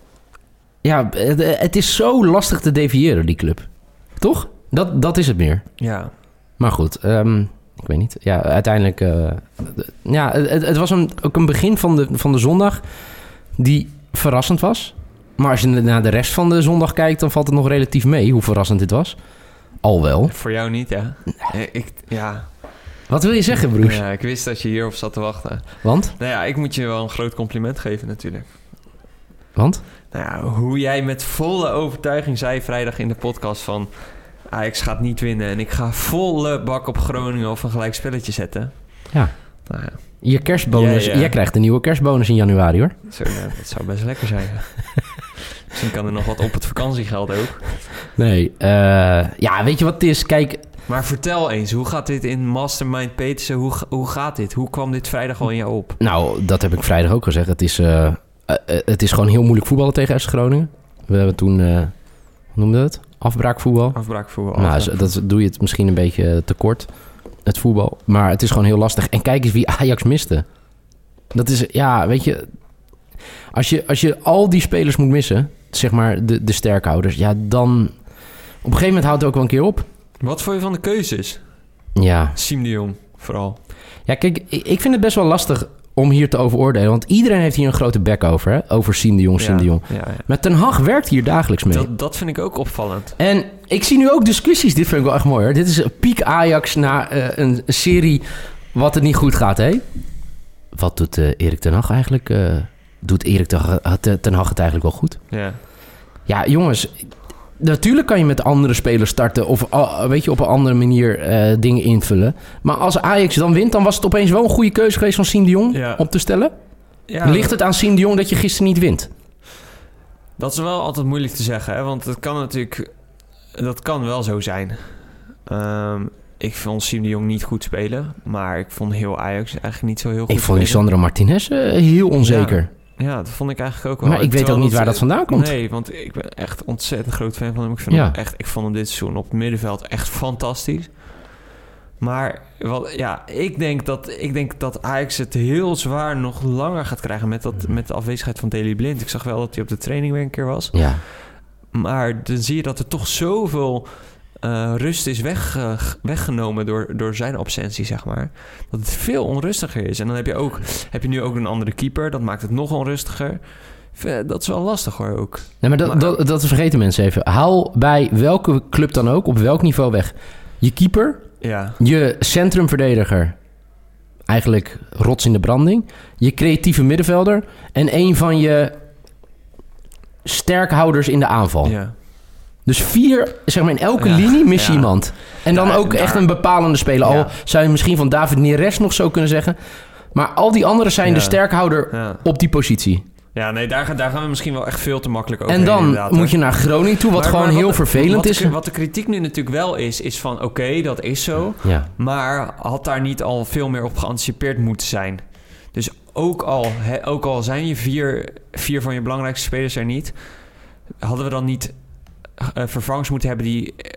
Ja, het, het is zo lastig te defiëren, die club. Toch? Dat, dat is het meer. Ja. Maar goed, um, ik weet niet. Ja, uiteindelijk... Uh, ja, het, het was een, ook een begin van de, van de zondag die verrassend was. Maar als je naar de rest van de zondag kijkt, dan valt het nog relatief mee hoe verrassend dit was. Al wel. Voor jou niet, hè? Ik, ja. Wat wil je zeggen, broers? Ja, ik wist dat je hierop zat te wachten. Want? Nou ja, ik moet je wel een groot compliment geven natuurlijk. Want? Nou ja, hoe jij met volle overtuiging zei vrijdag in de podcast van... Ajax gaat niet winnen en ik ga volle bak op Groningen of een gelijk spelletje zetten. Ja. Nou ja. Je kerstbonus. Ja, ja. Jij krijgt een nieuwe kerstbonus in januari, hoor. Zo, ja, dat zou best lekker zijn. Misschien kan er nog wat op het vakantiegeld ook. Nee, uh, ja, weet je wat het is? Kijk... Maar vertel eens, hoe gaat dit in Mastermind Petersen? Hoe, hoe gaat dit? Hoe kwam dit vrijdag al in jou op? Nou, dat heb ik vrijdag ook gezegd. Het is, uh, uh, het is gewoon heel moeilijk voetballen tegen F C Groningen. We hebben toen, uh, hoe noemde het? Afbraakvoetbal. Afbraakvoetbal. Nou, af, dat doe je het misschien een beetje te kort, het voetbal. Maar het is gewoon heel lastig. En kijk eens wie Ajax miste. Dat is, ja, weet je... Als je, als je al die spelers moet missen, zeg maar de, de sterkhouders... Ja, dan... Op een gegeven moment houdt het ook wel een keer op. Wat vond je van de keuzes? Ja. Siem de Jong, vooral. Ja, kijk, ik vind het best wel lastig om hier te over oordelen. Want iedereen heeft hier een grote bek over, hè? Over Siem de Jong, Siem ja, de Jong. Ja, ja. Maar Ten Hag werkt hier dagelijks mee. Dat, dat vind ik ook opvallend. En ik zie nu ook discussies. Dit vind ik wel echt mooi, hoor. Dit is piek Ajax na uh, een serie wat het niet goed gaat, hè? Wat doet uh, Erik ten Hag eigenlijk? Uh, doet Erik ten Hag het eigenlijk wel goed? Ja. Ja, jongens... Natuurlijk kan je met andere spelers starten of uh, weet je, op een andere manier uh, dingen invullen. Maar als Ajax dan wint, dan was het opeens wel een goede keuze geweest van Siem de Jong ja. op te stellen. Ja, Ligt het aan Siem de Jong dat je gisteren niet wint? Dat is wel altijd moeilijk te zeggen, hè? Want het kan natuurlijk... Dat kan wel zo zijn. Um, ik vond Siem de Jong niet goed spelen, maar ik vond heel Ajax eigenlijk niet zo heel goed Ik vond spelen. Lisandro Martinez uh, heel onzeker. Ja. Ja, dat vond ik eigenlijk ook wel. Maar ik weet ook niet waar dat vandaan komt. Nee, want ik ben echt ontzettend groot fan van hem. Ik, vind Ja. hem echt, ik vond hem dit seizoen op het middenveld echt fantastisch. Maar wat, ja, ik denk dat, ik denk dat Ajax het heel zwaar nog langer gaat krijgen met, dat, met de afwezigheid van Daley Blind. Ik zag wel dat hij op de training weer een keer was. Ja. Maar dan zie je dat er toch zoveel uh, rust is weg, uh, weggenomen door, door zijn absentie, zeg maar. Dat het veel onrustiger is. En dan heb je, ook, heb je nu ook een andere keeper. Dat maakt het nog onrustiger. Dat is wel lastig, hoor, ook. Nee, maar dat, maar, dat, dat vergeten mensen even. Haal bij welke club dan ook, op welk niveau weg, je keeper, ja. je centrumverdediger, eigenlijk rots in de branding, je creatieve middenvelder en een van je sterkhouders in de aanval. Ja. Dus vier, zeg maar in elke Ja, linie mis je ja. iemand. En dan Ja, ook daar- echt een bepalende speler. Al Ja. zou je misschien van David Neres nog zo kunnen zeggen. Maar al die anderen zijn Ja. de sterkhouder Ja. op die positie. Ja, nee, daar, gaan- daar gaan we misschien wel echt veel te makkelijk over. En dan moet je naar Groningen toe, wat Maar- gewoon maar heel wat de- vervelend wat de, is. Wat de kritiek nu natuurlijk wel is, is van oké, okay, dat is zo. Ja. Maar had daar niet al veel meer op geanticipeerd moeten zijn. Dus ook al, he, ook al zijn je vier, vier van je belangrijkste spelers er niet, hadden we dan niet uh, vervangers moeten hebben die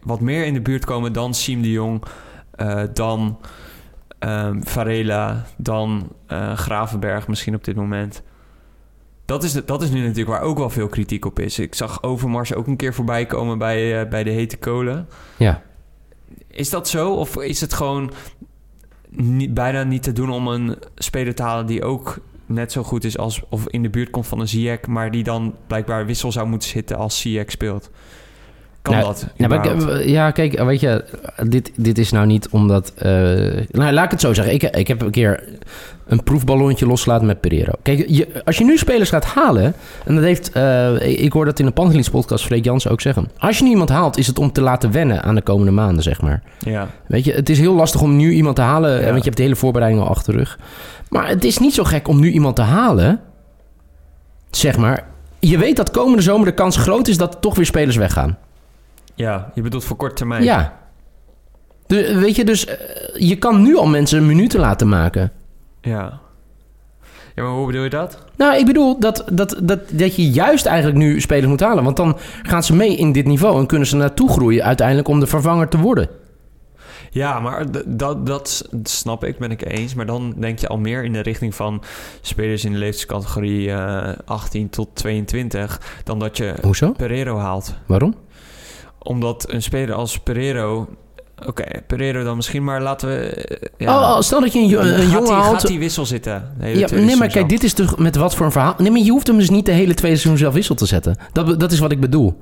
wat meer in de buurt komen dan Siem de Jong, uh, dan um, Varela, dan uh, Gravenberg misschien op dit moment. Dat is, de, dat is nu natuurlijk waar ook wel veel kritiek op is. Ik zag Overmars ook een keer voorbij komen bij, uh, bij de hete kolen. Ja. Is dat zo? Of is het gewoon niet, bijna niet te doen om een speler te halen die ook net zo goed is als of in de buurt komt van een Ziyech, maar die dan blijkbaar wissel zou moeten zitten als Ziyech speelt? Kan nou, dat? Nou, maar, ja, kijk, weet je, dit, dit is nou niet omdat... Uh, nou, laat ik het zo zeggen. Ik, ik heb een keer een proefballonnetje losgelaten met Pereiro. Kijk, je, als je nu spelers gaat halen... en dat heeft... Uh, ik hoor dat in de Pantelis podcast Freek Jansen ook zeggen. Als je nu iemand haalt, is het om te laten wennen aan de komende maanden, zeg maar. Ja. Weet je, het is heel lastig om nu iemand te halen... Ja. Want je hebt de hele voorbereiding al achter de rug. Maar het is niet zo gek om nu iemand te halen... zeg maar... Je weet dat komende zomer de kans groot is dat toch weer spelers weggaan. Ja, je bedoelt voor korte termijn. Ja. De, weet je, dus uh, je kan nu al mensen minuten laten maken. Ja. Ja, maar hoe bedoel je dat? Nou, ik bedoel dat, dat, dat, dat je juist eigenlijk nu spelers moet halen. Want dan gaan ze mee in dit niveau en kunnen ze naartoe groeien uiteindelijk om de vervanger te worden. Ja, maar d- dat, dat snap ik, ben ik eens. Maar dan denk je al meer in de richting van spelers in de leeftijdscategorie uh, achttien tot tweeëntwintig... dan dat je Hoezo? Pereiro haalt. Waarom? Omdat een speler als Pereiro... Oké, okay, Pereiro dan misschien, maar laten we... Ja, oh, stel dat je een, een, een jongen haalt... Gaat die wissel zitten? Ja, nee, maar kijk, dit is toch met wat voor een verhaal... Nee, maar je hoeft hem dus niet de hele tweede seizoen zelf wissel te zetten. Dat, dat is wat ik bedoel.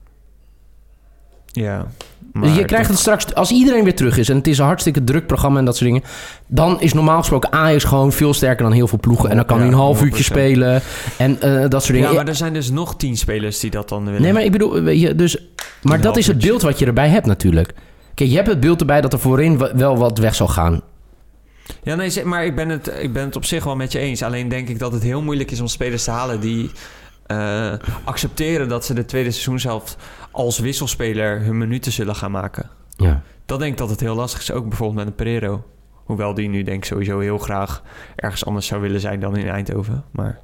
Ja. Maar dus je krijgt het straks... Als iedereen weer terug is en het is een hartstikke druk programma en dat soort dingen... dan is normaal gesproken Ajax gewoon veel sterker dan heel veel ploegen. En dan kan hij ja, een half uurtje spelen en uh, dat soort dingen. Ja, maar er zijn dus nog tien spelers die dat dan willen. Nee, maar ik bedoel... Weet je, dus, maar dat is het beeld wat je erbij hebt natuurlijk. Kijk, je hebt het beeld erbij dat er voorin wel wat weg zal gaan. Ja, nee, maar ik ben het, ik ben het op zich wel met je eens. Alleen denk ik dat het heel moeilijk is om spelers te halen die uh, accepteren dat ze de tweede seizoenshelft als wisselspeler hun minuten zullen gaan maken. Ja. Dat denk ik dat het heel lastig is, ook bijvoorbeeld met een Pereiro. Hoewel die nu denk ik sowieso heel graag ergens anders zou willen zijn dan in Eindhoven. Maar...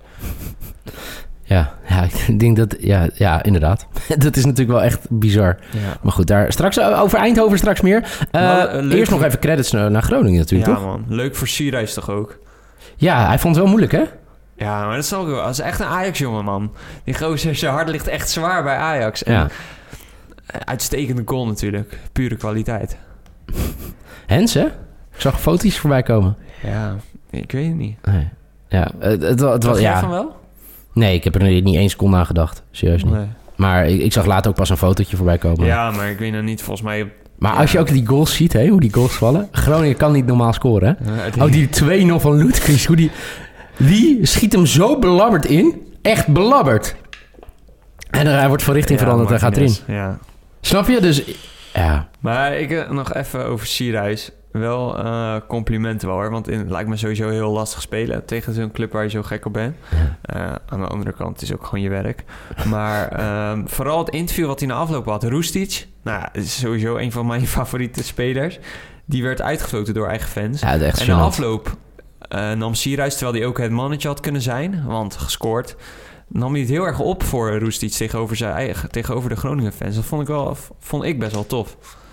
Ja, ja, ik denk dat... Ja, ja inderdaad. Dat is natuurlijk wel echt bizar. Ja. Maar goed, daar straks over Eindhoven straks meer. Uh, nou, eerst nog even credits naar Groningen natuurlijk, ja, toch? Ja, man. Leuk voor Sierhuis toch ook? Ja, hij vond het wel moeilijk, hè? Ja, maar dat is ook wel. Dat is echt een Ajax-jongen, man. Die gozer, zijn hart ligt echt zwaar bij Ajax. En ja. Uitstekende goal natuurlijk. Pure kwaliteit. Hens, hè? Ik zag foto's voorbij komen. Ja, ik weet het niet. Nee. Ja, het, het, het was... jij Ja. van wel? Nee, ik heb er niet één seconde aan gedacht. Serieus niet. Nee. Maar ik, ik zag later ook pas een fotootje voorbij komen. Ja, maar ik weet nog niet, volgens mij... Maar ja. als je ook die goals ziet, hè, hoe die goals vallen... Groningen kan niet normaal scoren, hè? Ja, die... Oh, die twee nul van Lutgries, hoe die... Die schiet hem zo belabberd in. Echt belabberd. En hij wordt van richting ja, veranderd en gaat erin. Ja. Snap je? Dus, ja. Maar ik uh, nog even over Sierhuis. Wel uh, complimenten wel, hoor. Want in, het lijkt me sowieso heel lastig spelen tegen zo'n club waar je zo gek op bent. Uh, aan de andere kant, het is ook gewoon je werk. Maar uh, vooral het interview wat hij na afloop had. Roestic, nou, dat is sowieso een van mijn favoriete spelers. Die werd uitgefloten door eigen fans. Ja, echt en na afloop uh, nam Sierhuis, terwijl hij ook het mannetje had kunnen zijn, want gescoord, nam hij het heel erg op voor Roestic tegenover zijn eigen, tegenover de Groningen fans. Dat vond ik wel, vond ik best wel tof.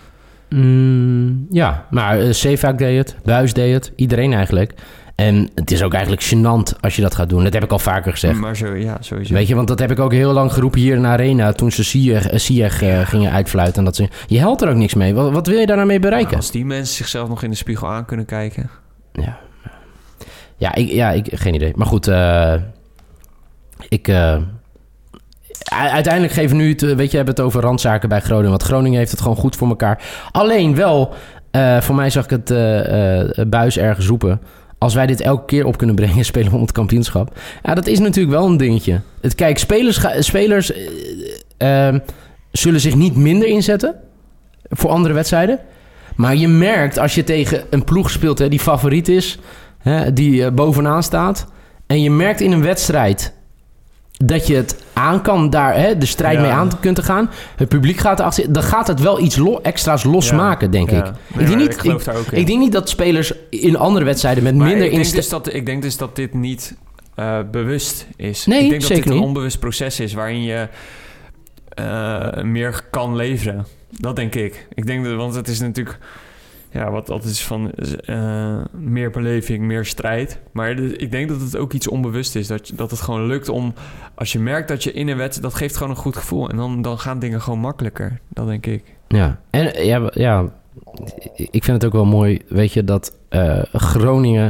Mm, ja, maar uh, Zeevaak deed het, Buijs deed het, iedereen eigenlijk. En het is ook eigenlijk gênant als je dat gaat doen. Dat heb ik al vaker gezegd. Maar zo, ja, sowieso. Weet je, want dat heb ik ook heel lang geroepen hier in de arena toen ze Ziyech uh, gingen uitfluiten. En dat ze, je helpt er ook niks mee. Wat, wat wil je daar nou mee bereiken? Nou, als die mensen zichzelf nog in de spiegel aan kunnen kijken. Ja, ja, ik, ja ik, geen idee. Maar goed, uh, ik... Uh, uiteindelijk geven we nu het, weet je, hebben het over randzaken bij Groningen. Want Groningen heeft het gewoon goed voor elkaar. Alleen wel, uh, voor mij zag ik het uh, uh, Buijs ergens roepen. Als wij dit elke keer op kunnen brengen, spelen we om het kampioenschap. Ja, dat is natuurlijk wel een dingetje. Het, kijk, spelers, spelers uh, uh, zullen zich niet minder inzetten voor andere wedstrijden. Maar je merkt als je tegen een ploeg speelt, hè, die favoriet is, hè, die uh, bovenaan staat. En je merkt in een wedstrijd dat je het aan kan, daar hè, de strijd ja. mee aan kunt gaan. Het publiek gaat erachter zitten. Dan gaat het wel iets lo- extra's losmaken, ja. denk ja. ik. Nee, ik, denk niet, ik, ik, ik denk niet dat spelers in andere wedstrijden met maar minder... Ik denk, inst- dus dat, ik denk dus dat dit niet uh, bewust is. Nee, ik denk dat zeker dit een niet. onbewust proces is waarin je uh, meer kan leveren. Dat denk ik. Ik denk dat, want het is natuurlijk... Ja, wat altijd is van uh, meer beleving, meer strijd. Maar de, ik denk dat het ook iets onbewust is. Dat, dat het gewoon lukt om... Als je merkt dat je in een wedstrijd... Dat geeft gewoon een goed gevoel. En dan, dan gaan dingen gewoon makkelijker. Dat denk ik. Ja, en ja, ja, ik vind het ook wel mooi... Weet je, dat uh, Groningen...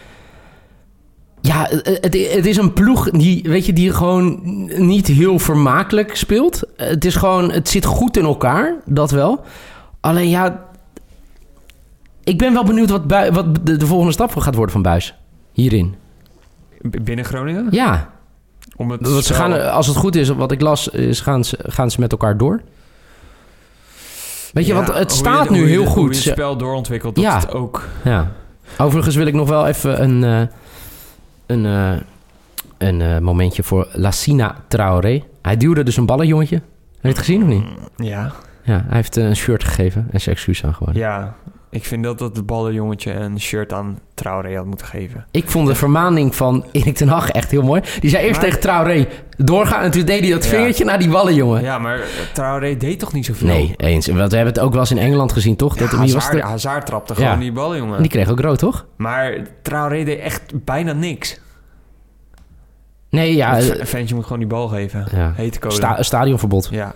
Ja, het, het is een ploeg die, weet je, die gewoon niet heel vermakelijk speelt. Het is gewoon... Het zit goed in elkaar, dat wel. Alleen ja... Ik ben wel benieuwd wat, Bui- wat de, de volgende stap gaat worden van Buijs hierin. B- binnen Groningen? Ja. Om het Dat ze spel... gaan, als het goed is, wat ik las, is gaan ze, gaan ze met elkaar door. Weet je, Ja, want het hoe staat je, nu hoe je, heel hoe goed. je het spel doorontwikkelt, dat Ja. het ook... Ja. Overigens wil ik nog wel even een, uh, een, uh, een uh, momentje voor Lassina Traoré. Hij duwde dus een ballenjongetje. Heb je het gezien of niet? Ja. Ja, hij heeft uh, een shirt gegeven en zijn excuus aangeboden. Ja, ik vind dat dat het ballenjongetje een shirt aan Traoré had moeten geven. Ik vond de vermaning van Erik ten Hag echt heel mooi. Die zei eerst Maar- tegen Traoré doorgaan en toen deed hij dat Ja. vingertje naar die ballenjongen. Ja, maar Traoré deed toch niet zoveel? Nee, eens. Want we hebben het ook wel eens in Engeland gezien, toch? Ja, Dat, wie was Hazard, het? Hazard trapte gewoon Ja. die ballenjongen. Die kreeg ook rood, toch? Maar Traoré deed echt bijna niks. Nee, ja. Een uh, v- een ventje moet gewoon die bal geven. ja. Hete code. Sta- stadionverbod. Ja.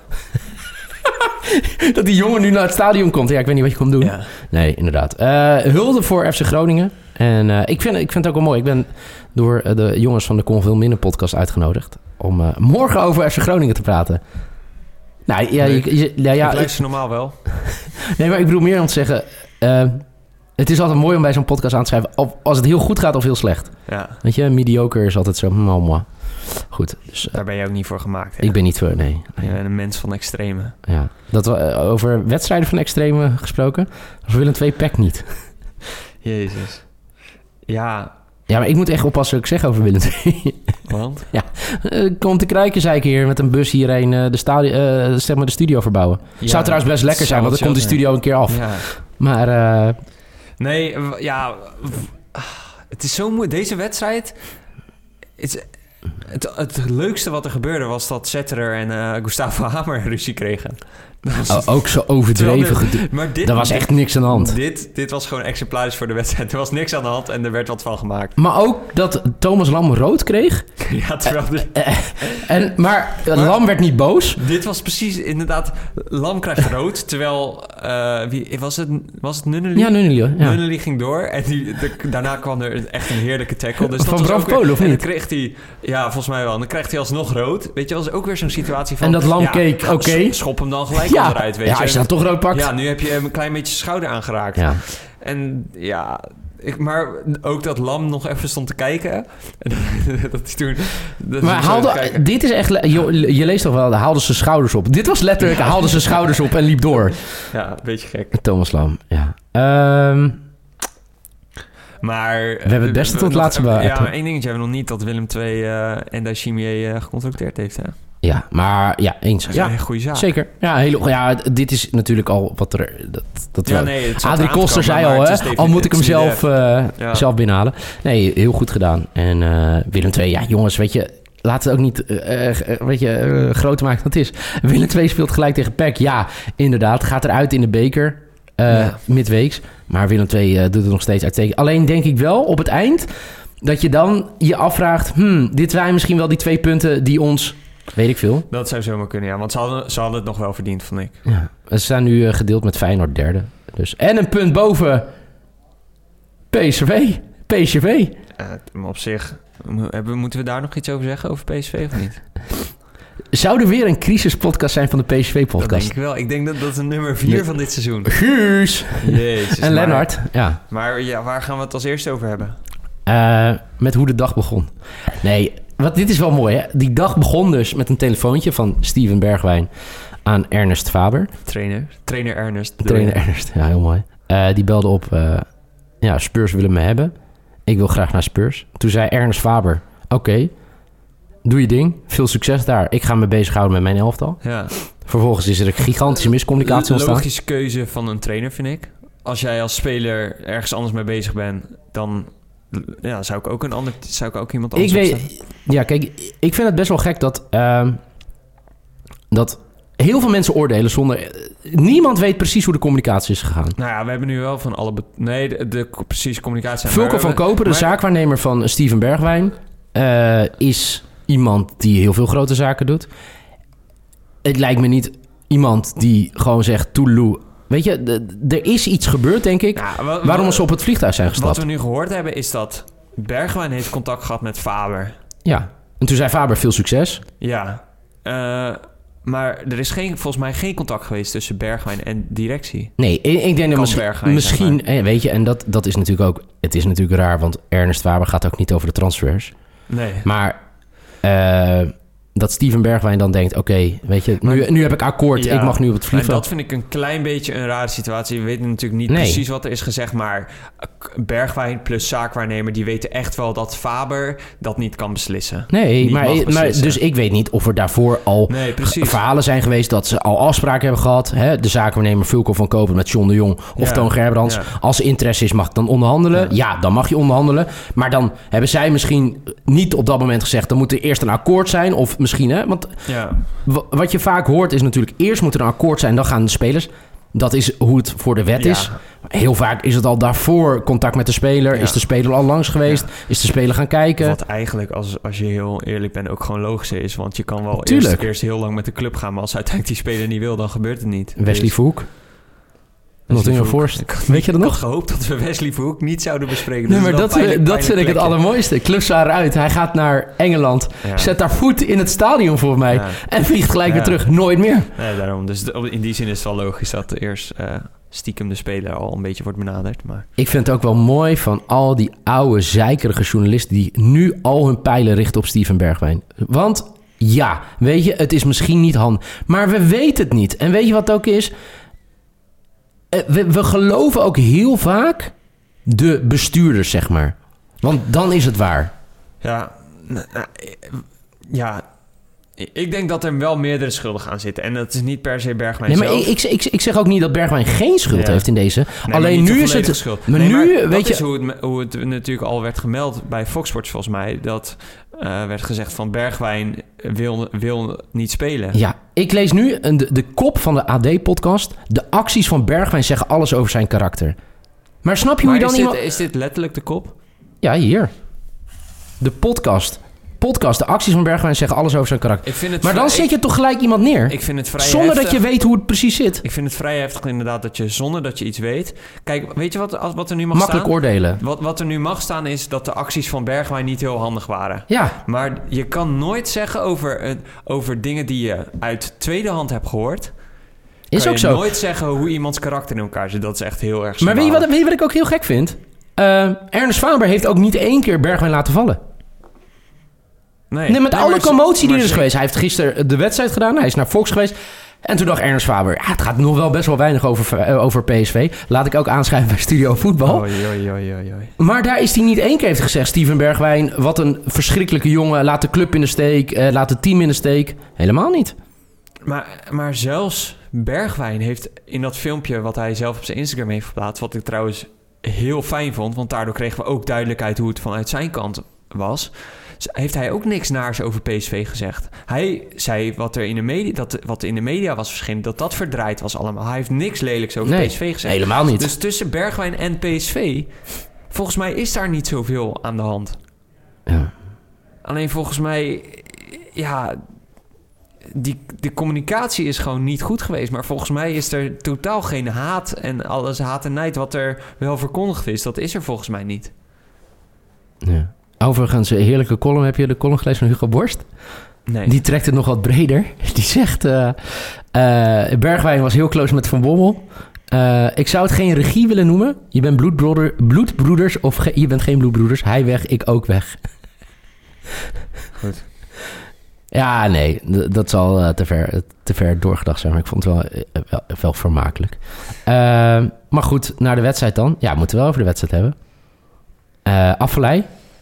Dat die jongen nu naar het stadion komt. Ja, ik weet niet wat je komt doen. ja. Nee, inderdaad. Uh, hulde voor F C Groningen. En uh, ik, vind, ik vind het ook wel mooi. Ik ben door uh, de jongens van de Kon Veel Minder podcast uitgenodigd om uh, morgen over F C Groningen te praten. Nou, ja, Leuk. je, je- ja, ja, ik luister normaal wel. nee, maar ik bedoel meer om te zeggen... Uh, het is altijd mooi om bij zo'n podcast aan te schrijven... Of, als het heel goed gaat of heel slecht. Ja, Weet je, mediocre is altijd zo... Moi, moi. Goed, dus uh, daar ben je ook niet voor gemaakt. Hè? ik ben niet voor... Nee. Je bent een mens van extreme. Ja. Dat we, uh, over wedstrijden van extreme gesproken... Of Willem twee pack niet. Jezus. Ja, Ja, maar ik moet echt oppassen wat ik zeg over Willem twee. want? Uh, komt te krijken, zei ik hier, met een bus hierheen uh, de, stadi- uh, zeg maar de studio verbouwen. Ja, Zou trouwens best lekker zijn, zou want dan komt de chill studio een keer af. Ja. Maar uh, Nee, w- ja... w- ah, Het is zo moeilijk. Deze wedstrijd... Is, het, het leukste wat er gebeurde was dat Zetterer en uh, Gustavo Hamer ruzie kregen. Dat was- oh, ook zo overdreven. Terwijl gedoe. dit- maar dit, Er was echt niks aan de hand. Dit, dit was gewoon exemplarisch voor de wedstrijd. Er was niks aan de hand en er werd wat van gemaakt. Maar ook dat Thomas Lam rood kreeg. Ja, terwijl de- Uh, en, maar, uh, Lam werd niet boos. dit was precies inderdaad... Lam krijgt rood, terwijl... uh, wie, was het, was het Nunnely? Ja, nu niet. Ja. Nunnely ging door en die, de- daarna kwam er echt een heerlijke tackle. Dus dat Van was Bram ook weer- Polen, of en niet? dan kreeg hij... Ja, volgens mij wel. En dan krijgt hij alsnog rood. Weet je, dat was ook weer zo'n situatie van... En dat Lam ja, keek, ga- oké. Schop hem dan gelijk Ja, onderuit, weet ja je. als je dan toch rood pakt. Ja, nu heb je hem een klein beetje zijn schouder aangeraakt. Ja. En ja, ik, maar ook dat Lam nog even stond te kijken. En dat hij toen... Dat Maar hij zo haalde, kijken. dit is echt... le- Je, je leest toch wel, hij haalde zijn schouders op. Dit was letterlijk, hij haalde zijn schouders op en liep door. Ja, een beetje gek. Thomas Lam, ja. Ehm, Maar... We hebben het beste tot laatste bij Ja, appen. maar één dingetje hebben we nog niet... dat Willem twee uh, en Daishimier uh, gecontracteerd heeft, hè? ja, maar ja, eens. Dat is Ja, een goede zaak. zeker. Ja, hele, ja, dit is natuurlijk al wat er... Dat, dat Ja, wel- nee, het zat Adrie eraan te Koster komen, zei al, maar het hè, is al moet ik hem definitief- zelf, uh, Ja. zelf binnenhalen. Nee, heel goed gedaan. En uh, Willem twee, ja jongens, weet je... Laat het ook niet uh, uh, weet je, uh, groter maken dan het is. Willem twee speelt gelijk tegen P E C. Ja, inderdaad. Gaat eruit in de beker. Uh, Ja. Midweeks. Maar Willem twee uh, doet het nog steeds uitstekend. Alleen denk ik wel op het eind... dat je dan je afvraagt... Hmm, dit zijn misschien wel die twee punten die ons... Weet ik veel. Dat zou zomaar kunnen, ja. Want ze hadden, ze hadden het nog wel verdiend, vond ik. Ja, ze zijn nu uh, gedeeld met Feyenoord derde. Dus. En een punt boven P S V. P S V. Uh, maar op zich... mo- Hebben, moeten we daar nog iets over zeggen, over P S V of niet? Zou er weer een crisispodcast zijn van de P S Dat denk V-podcast? ik wel. Ik denk dat dat is een nummer vier Nee. van dit seizoen. Guus. Jezus. En maar- Lennart. Ja. Maar ja, waar gaan we het als eerste over hebben? Uh, met hoe de dag begon. Nee, wat, dit is wel mooi, hè? Die dag begon dus met een telefoontje van Steven Bergwijn aan Ernest Faber. Trainer. Trainer Ernest. bedoel Trainer je? Ernest, ja, heel mooi. Uh, die belde op, uh, ja, Spurs willen me hebben. Ik wil graag naar Spurs. Toen zei Ernest Faber, oké, okay, doe je ding. Veel succes daar. Ik ga me bezighouden met mijn elftal. Ja. Vervolgens is er een gigantische miscommunicatie ontstaan. Logische keuze van een trainer, vind ik. Als jij als speler ergens anders mee bezig bent, dan ja, zou ik ook een ander, zou ik ook iemand Ik anders weet, opstellen. ja, kijk, ik vind het best wel gek dat, uh, dat heel veel mensen oordelen zonder... Niemand weet precies hoe de communicatie is gegaan. Nou ja, we hebben nu wel van alle... Be- nee, de, de precieze communicatie... Vulko van Koper, de maar... zaakwaarnemer van Steven Bergwijn... Uh, is iemand die heel veel grote zaken doet. Het lijkt me niet iemand die gewoon zegt... Toeloe. Weet je, d- er is iets gebeurd, denk ik... Ja, wat, waarom ze op het vliegtuig zijn gestapt. Wat we nu gehoord hebben is dat... Bergwijn heeft contact gehad met Faber. Ja, en toen zei Faber veel succes. Ja, uh, maar er is geen, volgens mij geen contact geweest tussen Bergwijn en directie. Nee, ik, ik denk dat misschien, Bergwijn, misschien zeg maar. Weet je, en dat, dat is natuurlijk ook... Het is natuurlijk raar, want Ernest Faber gaat ook niet over de transfers. Nee. Maar uh, dat Steven Bergwijn dan denkt... Oké, okay, weet je, nu, nu heb ik akkoord. Ja, ik mag nu op het vliegveld. En dat vind ik een klein beetje een rare situatie. We weten natuurlijk niet nee. precies wat er is gezegd... maar Bergwijn plus zaakwaarnemer... die weten echt wel dat Faber dat niet kan beslissen. Nee, niet maar, maar dus ik weet niet of er daarvoor al nee, verhalen zijn geweest... dat ze al afspraken hebben gehad. Hè? De zaakwaarnemer Vulko van Koper met John de Jong of ja, Toon Gerbrands. Ja. Als er interesse is, mag ik dan onderhandelen? Ja. ja, dan mag je onderhandelen. Maar dan hebben zij misschien niet op dat moment gezegd... dan moet er eerst een akkoord zijn of misschien... Hè? Want ja. w- wat je vaak hoort is natuurlijk... eerst moet er een akkoord zijn, dan gaan de spelers... Dat is hoe het voor de wet ja. is. Heel vaak is het al daarvoor contact met de speler. Ja. Is de speler al langs geweest? Ja. Is de speler gaan kijken? Wat eigenlijk, als, als je heel eerlijk bent, ook gewoon logisch is. Want je kan wel eerst, eerst heel lang met de club gaan... maar als uiteindelijk die speler niet wil, dan gebeurt het niet. Wesley dus... Verhoek. Wesley Verhoek. Weet je dat nog? Ik had gehoopt dat we Wesley Verhoek niet zouden bespreken. Nee, maar dat, pijnlijk, dat vind ik het allermooiste. Clubs waren eruit. Hij gaat naar Engeland. Ja. Zet daar voet in het stadion voor mij. Ja. En vliegt gelijk ja. weer terug. Nooit meer. Nee, daarom. Dus in die zin is het wel logisch dat eerst uh, stiekem de speler al een beetje wordt benaderd. Maar... Ik vind het ook wel mooi van al die oude, zeikerige journalisten... die nu al hun pijlen richten op Steven Bergwijn. Want ja, weet je, het is misschien niet handig. Maar we weten het niet. En weet je wat het ook is... We, we geloven ook heel vaak de bestuurders, zeg maar. Want dan is het waar. Ja, nou, ja, ik denk dat er wel meerdere schuldigen aan zitten. En dat is niet per se Bergwijn nee, maar zelf. Ik, ik, ik zeg ook niet dat Bergwijn geen schuld ja. heeft in deze. Nee, alleen nu is het... Schuld. Maar nee, nu, maar weet dat je... is hoe het, hoe het natuurlijk al werd gemeld bij Fox Sports volgens mij. Dat uh, werd gezegd van Bergwijn wil, wil niet spelen. Ja, ik lees nu een, de, de kop van de A D-podcast. De acties van Bergwijn zeggen alles over zijn karakter. Maar snap je maar hoe je dan is iemand... Dit, is dit letterlijk de kop? Ja, hier. De podcast... podcast. De acties van Bergwijn zeggen alles over zijn karakter. Ik vind het maar vrij, dan zet je ik, toch gelijk iemand neer? Ik vind het vrij Zonder heftig. dat je weet hoe het precies zit. Ik vind het vrij heftig inderdaad dat je zonder dat je iets weet... Kijk, weet je wat, wat er nu mag Makkelijk staan? oordelen. Wat, wat er nu mag staan is dat de acties van Bergwijn niet heel handig waren. Ja. Maar je kan nooit zeggen over, uh, over dingen die je uit tweede hand hebt gehoord... Is kan ook je zo. nooit zeggen hoe iemands karakter in elkaar zit. Dat is echt heel erg Maar weet je, wat, weet je wat ik ook heel gek vind? Uh, Ernest Faber heeft ook niet één keer Bergwijn laten vallen. Nee, nee met nee, alle commotie die er is ze... geweest. Hij heeft gisteren de wedstrijd gedaan. Hij is naar Fox geweest. En toen dacht Ernest Faber... Ja, het gaat nog wel best wel weinig over, uh, over P S V. Laat ik ook aanschrijven bij Studio Voetbal. Oei, oei, oei, oei, oei. Maar daar is hij niet één keer heeft gezegd... Steven Bergwijn, wat een verschrikkelijke jongen. Laat de club in de steek. Uh, laat het team in de steek. Helemaal niet. Maar, maar zelfs Bergwijn heeft in dat filmpje... wat hij zelf op zijn Instagram heeft geplaatst... wat ik trouwens heel fijn vond... want daardoor kregen we ook duidelijkheid... hoe het vanuit zijn kant was... heeft hij ook niks naars over P S V gezegd. Hij zei wat er in de media, dat, wat in de media was verschenen... dat dat verdraaid was allemaal. Hij heeft niks lelijks over nee, P S V gezegd. Helemaal niet. Dus tussen Bergwijn en P S V... volgens mij is daar niet zoveel aan de hand. Ja. Alleen volgens mij... ja... Die, die communicatie is gewoon niet goed geweest. Maar volgens mij is er totaal geen haat... en alles haat en nijd wat er wel verkondigd is. Dat is er volgens mij niet. Ja. Overigens, een heerlijke column. Heb je de column gelezen van Hugo Borst? Nee. Die trekt het nog wat breder. Die zegt... Uh, uh, Bergwijn was heel close met Van Bommel. Uh, ik zou het geen regie willen noemen. Je bent bloedbroeder, bloedbroeders of ge- je bent geen bloedbroeders. Hij weg, ik ook weg. Goed. Ja, nee. D- dat zal uh, te, ver, te ver doorgedacht zijn. Maar ik vond het wel, uh, wel, wel vermakelijk. Uh, maar goed, naar de wedstrijd dan. Ja, we moeten wel over de wedstrijd hebben. Uh, Affelay.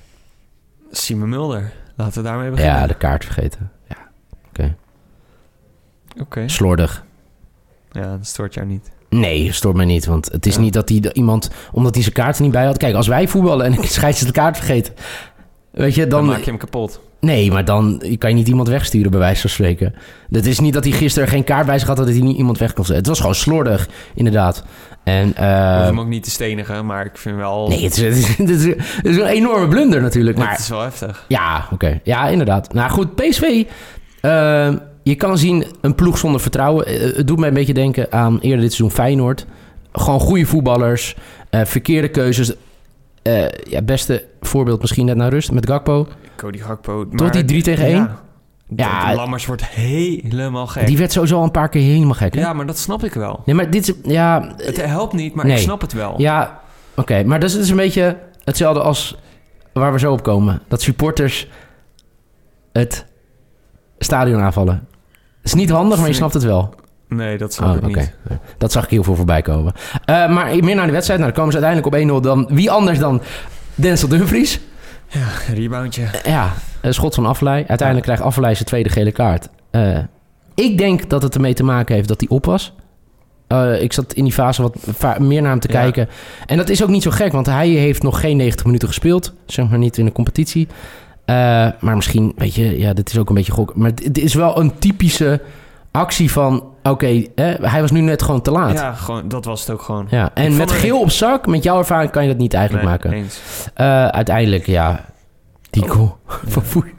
Simon Mulder. Laten we daarmee beginnen. Ja, de kaart vergeten. Ja, oké. Okay. Oké. Okay. Slordig. Ja, dat stoort jou niet. Nee, stoort mij niet. Want het is ja. niet dat hij iemand... Omdat hij zijn kaart er niet bij had. Kijk, als wij voetballen en ik scheidsrechter de kaart vergeten... Weet je, dan... dan maak je hem kapot. Nee, maar dan kan je niet iemand wegsturen, bij wijze van spreken. Het is niet dat hij gisteren geen kaart bij zich had... dat hij niet iemand weg kon zetten. Het was gewoon slordig, inderdaad. En, uh, ik hoef hem ook niet te stenigen, maar ik vind wel... Nee, het is, het is, het is, het is een enorme blunder natuurlijk. Maar het is wel heftig. Ja, oké. Okay. Ja, inderdaad. Nou goed, P S V... Uh, je kan zien, een ploeg zonder vertrouwen. Uh, het doet mij een beetje denken aan eerder dit seizoen Feyenoord. Gewoon goede voetballers. Uh, verkeerde keuzes. Uh, ja, beste voorbeeld misschien net naar rust met Gakpo. Cody Gakpo. Tot die drie tegen één. Ja. Ja, de Lammers wordt helemaal gek. Die werd sowieso al een paar keer helemaal gek. Hè? Ja, maar dat snap ik wel. Nee, maar dit is... Ja, het helpt niet, maar nee. ik snap het wel. Ja, oké. Okay. Maar dat is dus een beetje hetzelfde als waar we zo op komen. Dat supporters het stadion aanvallen. Het is niet handig, maar je snapt het wel. Nee, dat snap oh, ik okay. niet. Dat zag ik heel veel voorbij komen. Uh, maar meer naar de wedstrijd. Nou, dan komen ze uiteindelijk op één nul. Dan wie anders dan Denzel Dumfries? Ja, reboundje. Ja, een schot van Affelay. Uiteindelijk ja. krijgt Affelay zijn tweede gele kaart. Uh, ik denk dat het ermee te maken heeft dat hij op was. Uh, ik zat in die fase wat va- meer naar hem te ja. kijken. En dat is ook niet zo gek, want hij heeft nog geen negentig minuten gespeeld. Zeg maar niet in de competitie. Uh, maar misschien, weet je, ja, dit is ook een beetje gok. Maar het is wel een typische actie van... Oké, okay, eh, hij was nu net gewoon te laat. Ja, gewoon, dat was het ook gewoon. Ja, en met geel op zak, met jouw ervaring kan je dat niet eigenlijk nee, maken. Eens. Uh, uiteindelijk, ja, die oh. goal ja. van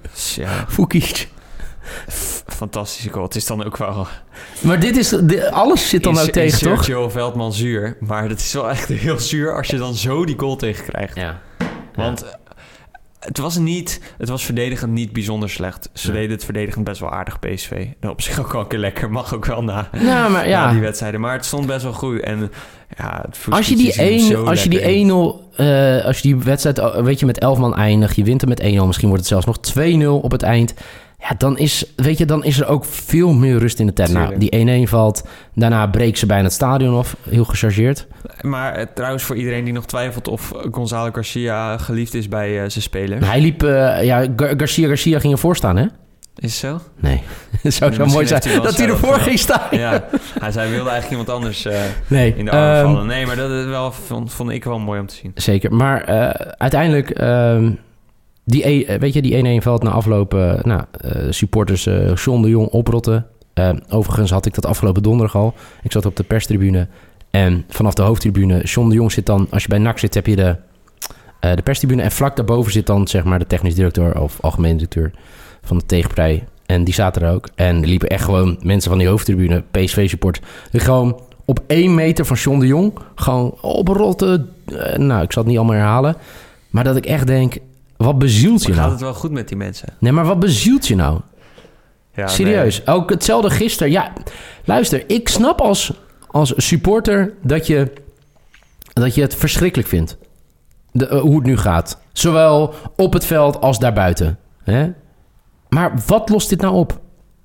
Fukic. Fantastische goal. Het is dan ook wel... Maar dit is... Dit, alles zit dan in, ook tegen, Sergio toch? Sergio Veldman zuur. Maar dat is wel echt heel zuur als je dan zo die goal tegen krijgt. Ja. Want... Ja. Het was niet, het was verdedigend niet bijzonder slecht. Ze ja. deden het verdedigend best wel aardig, P S V. Dat op zich ook wel een keer lekker. Mag ook wel na, ja, maar, ja. na die wedstrijden. Maar het stond best wel goed. En ja, het als je die één, als je die één nul, uh, als je die wedstrijd, weet je, met elf man eindigt, je wint hem met één nul, misschien wordt het zelfs nog twee nul op het eind. Ja, dan is, weet je, dan is er ook veel meer rust in de tent. Nou, die één-één valt. Daarna breekt ze bijna het stadion af. Heel gechargeerd. Maar uh, trouwens, voor iedereen die nog twijfelt of Gonzalo Garcia geliefd is bij uh, zijn spelers. Hij liep... Uh, ja, Gar- Garcia Garcia ging ervoor staan, hè? Is het zo? Nee. Het zou zo mooi zijn hij dat hij ervoor ging staan. Ja, hij zei, wilde eigenlijk iemand anders uh, nee. in de armen um, vallen. Nee, maar dat is wel, vond, vond ik wel mooi om te zien. Zeker. Maar uh, uiteindelijk... Uh, Die, weet je, die één-één valt na afloop... Uh, nou, uh, supporters uh, John de Jong oprotten. Uh, overigens had ik dat afgelopen donderdag al. Ik zat op de perstribune. En vanaf de hoofdtribune... John de Jong zit dan... Als je bij N A C zit, heb je de, uh, de perstribune. En vlak daarboven zit dan, zeg maar, de technisch directeur... of algemeen directeur van de tegenpartij. En die zaten er ook. En er liepen echt gewoon mensen van die hoofdtribune... P S V-support. Gewoon op één meter van John de Jong... gewoon oprotten. Uh, nou, ik zal het niet allemaal herhalen. Maar dat ik echt denk... Wat bezielt je maar nou? Gaat het wel goed met die mensen? Nee, maar wat bezielt je nou? Ja, serieus. Nee. Ook hetzelfde gisteren. Ja, luister, ik snap als, als supporter dat je, dat je het verschrikkelijk vindt. De, uh, hoe het nu gaat. Zowel op het veld als daarbuiten. Hè? Maar wat lost dit nou op?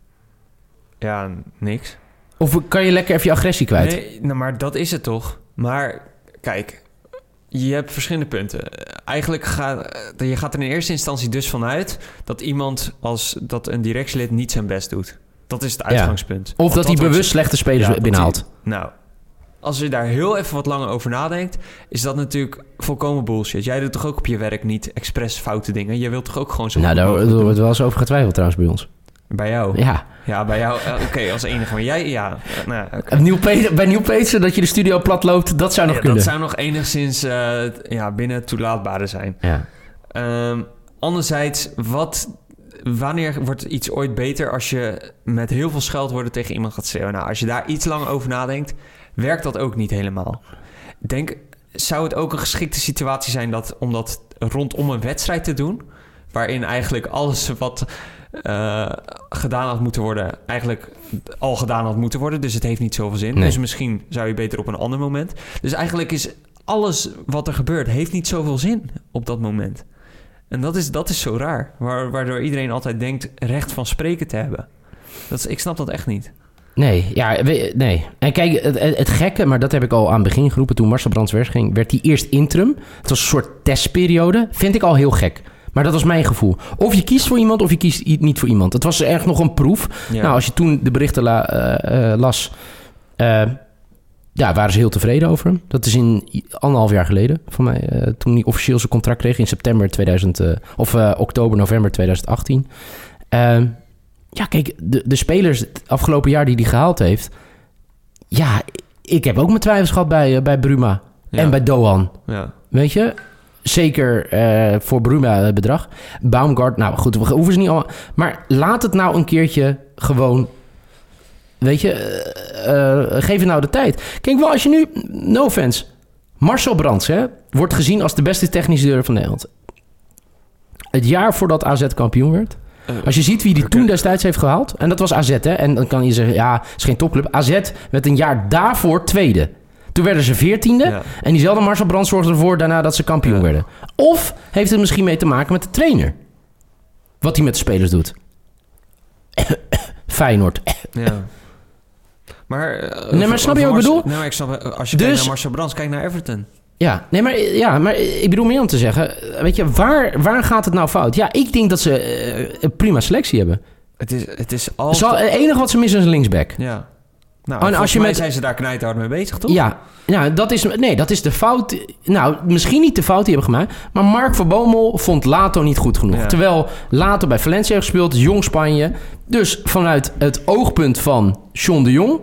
Ja, niks. Of kan je lekker even je agressie kwijt? Nee, nou, maar dat is het toch? Maar kijk... Je hebt verschillende punten. Eigenlijk gaat je gaat er in eerste instantie dus vanuit dat iemand als dat een directielid niet zijn best doet. Dat is het uitgangspunt. Ja. Of Want dat hij bewust je, slechte spelers ja, binnenhaalt. Die, nou, als je daar heel even wat langer over nadenkt, is dat natuurlijk volkomen bullshit. Jij doet toch ook op je werk niet expres foute dingen? Je wilt toch ook gewoon zo. Nou, daar wordt wel eens over getwijfeld trouwens bij ons. Bij jou? Ja. Ja, bij jou. Uh, Oké, okay, als enige. Maar jij, ja. Nou, okay. Nieuw Pe- bij Nieuw Peetsen dat je de studio plat loopt, dat zou nog ja, kunnen. Dat zou nog enigszins uh, ja, binnen het toelaatbare zijn. Ja. Um, anderzijds, wat, wanneer wordt iets ooit beter als je met heel veel scheldwoorden tegen iemand gaat schreeuwen? Nou, als je daar iets langer over nadenkt, werkt dat ook niet helemaal. Denk, zou het ook een geschikte situatie zijn dat, om dat rondom een wedstrijd te doen, waarin eigenlijk alles wat... Uh, gedaan had moeten worden, eigenlijk al gedaan had moeten worden. Dus het heeft niet zoveel zin. Nee. Dus misschien zou je beter op een ander moment. Dus eigenlijk is alles wat er gebeurt, heeft niet zoveel zin op dat moment. En dat is, dat is zo raar. Waardoor iedereen altijd denkt recht van spreken te hebben. Dat is, ik snap dat echt niet. Nee, ja, nee. En kijk, het, het gekke, maar dat heb ik al aan het begin geroepen toen Marcel Brands wegging, werd die eerst interim. Het was een soort testperiode. Vind ik al heel gek. Maar dat was mijn gevoel. Of je kiest voor iemand, of je kiest niet voor iemand. Het was echt nog een proef. Ja. Nou, als je toen de berichten la, uh, uh, las... Uh, ja, waren ze heel tevreden over hem. Dat is in anderhalf jaar geleden van mij. Uh, toen hij officieel zijn contract kreeg in september tweeduizend... Uh, of uh, oktober, november tweeduizend achttien. Uh, ja, kijk, de, de spelers het afgelopen jaar die hij gehaald heeft... Ja, ik heb ook mijn twijfels gehad bij, uh, bij Bruma ja. en bij Doan. Ja. Weet je... Zeker uh, voor Bruma het bedrag. Baumgart, nou goed, we hoeven ze niet allemaal... Maar laat het nou een keertje gewoon... Weet je, uh, uh, geef het nou de tijd. Kijk wel, als je nu... No offense. Marcel Brands, hè, wordt gezien als de beste technische directeur van Nederland. Het jaar voordat A Z kampioen werd... Als je ziet wie die toen destijds heeft gehaald... En dat was A Z, hè. En dan kan je zeggen, ja, het is geen topclub. A Z werd een jaar daarvoor tweede. Toen werden ze veertiende. Ja. En diezelfde Marcel Brands zorgde ervoor daarna dat ze kampioen ja. werden. Of heeft het misschien mee te maken met de trainer? Wat hij met de spelers doet. Feyenoord. Ja. Maar, uh, nee, maar snap je wat ik bedoel? Nee, maar ik snap, als je dus, kijkt naar Marcel Brands, kijk naar Everton. Ja, nee, maar, ja, maar ik bedoel meer om te zeggen... Weet je, waar, waar gaat het nou fout? Ja, ik denk dat ze uh, een prima selectie hebben. Het is, het is altijd... Het enige wat ze missen is een linksback. Ja. Nou, en als je met... zijn ze daar knijthard mee bezig, toch? Ja, ja, dat is, nee, dat is de fout... Nou, misschien niet de fout die hebben gemaakt... maar Mark van Bommel vond Lato niet goed genoeg. Ja. Terwijl Lato bij Valencia heeft gespeeld, jong Spanje. Dus vanuit het oogpunt van John de Jong...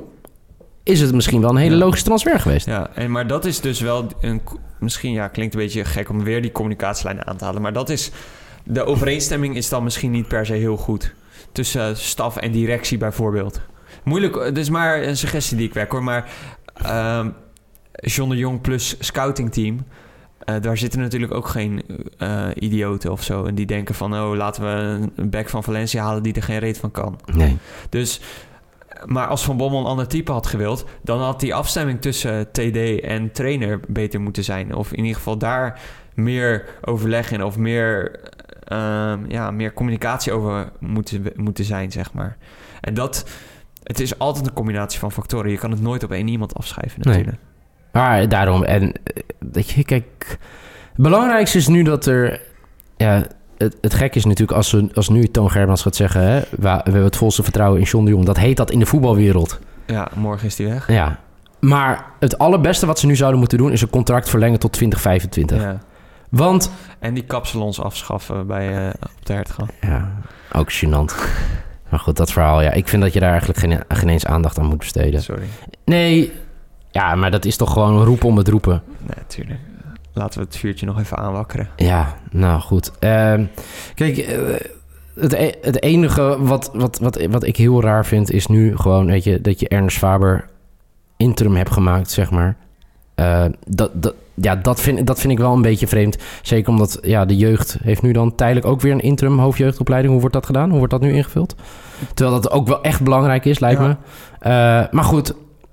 is het misschien wel een hele ja. logische transfer geweest. Ja, en, maar dat is dus wel... een misschien, ja, klinkt een beetje gek om weer die communicatielijnen aan te halen... maar dat is... De overeenstemming is dan misschien niet per se heel goed... tussen staf en directie bijvoorbeeld... Moeilijk, het is maar een suggestie die ik werk hoor. Maar uh, John de Jong plus scoutingteam... Uh, daar zitten natuurlijk ook geen uh, idioten of zo. En die denken van... oh, laten we een back van Valencia halen die er geen reet van kan. Nee. Dus, maar als Van Bommel een ander type had gewild... dan had die afstemming tussen T D en trainer beter moeten zijn. Of in ieder geval daar meer overleg in... of meer, uh, ja, meer communicatie over moeten, moeten zijn, zeg maar. En dat... Het is altijd een combinatie van factoren. Je kan het nooit op één iemand afschrijven natuurlijk. Nee. Maar daarom... En dat je, kijk... Het belangrijkste is nu dat er... Ja, het, het gek is natuurlijk als, we, als nu Toon Gerbrands gaat zeggen... Hè, we, we hebben het volste vertrouwen in John de Jong. Dat heet dat in de voetbalwereld. Ja, morgen is die weg. Ja. Maar het allerbeste wat ze nu zouden moeten doen... is een contract verlengen tot twintig vijfentwintig. Ja. Want... En die kapsalons afschaffen bij uh, op de Hertgang. Ja, ook gênant. Maar goed, dat verhaal, ja. Ik vind dat je daar eigenlijk geen, geen eens aandacht aan moet besteden. Sorry. Nee, ja, maar dat is toch gewoon roepen om het roepen. Nee, tuurlijk. Laten we het vuurtje nog even aanwakkeren. Ja, nou goed. Uh, kijk, uh, het, e- het enige wat, wat, wat, wat ik heel raar vind... is nu gewoon, weet je, dat je Ernest Faber interim hebt gemaakt, zeg maar. Uh, dat, dat, ja, dat vind, dat vind ik wel een beetje vreemd. Zeker omdat ja, de jeugd heeft nu dan tijdelijk ook weer een interim hoofdjeugdopleiding. Hoe wordt dat gedaan? Hoe wordt dat nu ingevuld? Terwijl dat ook wel echt belangrijk is, lijkt ja. me. Uh, maar goed,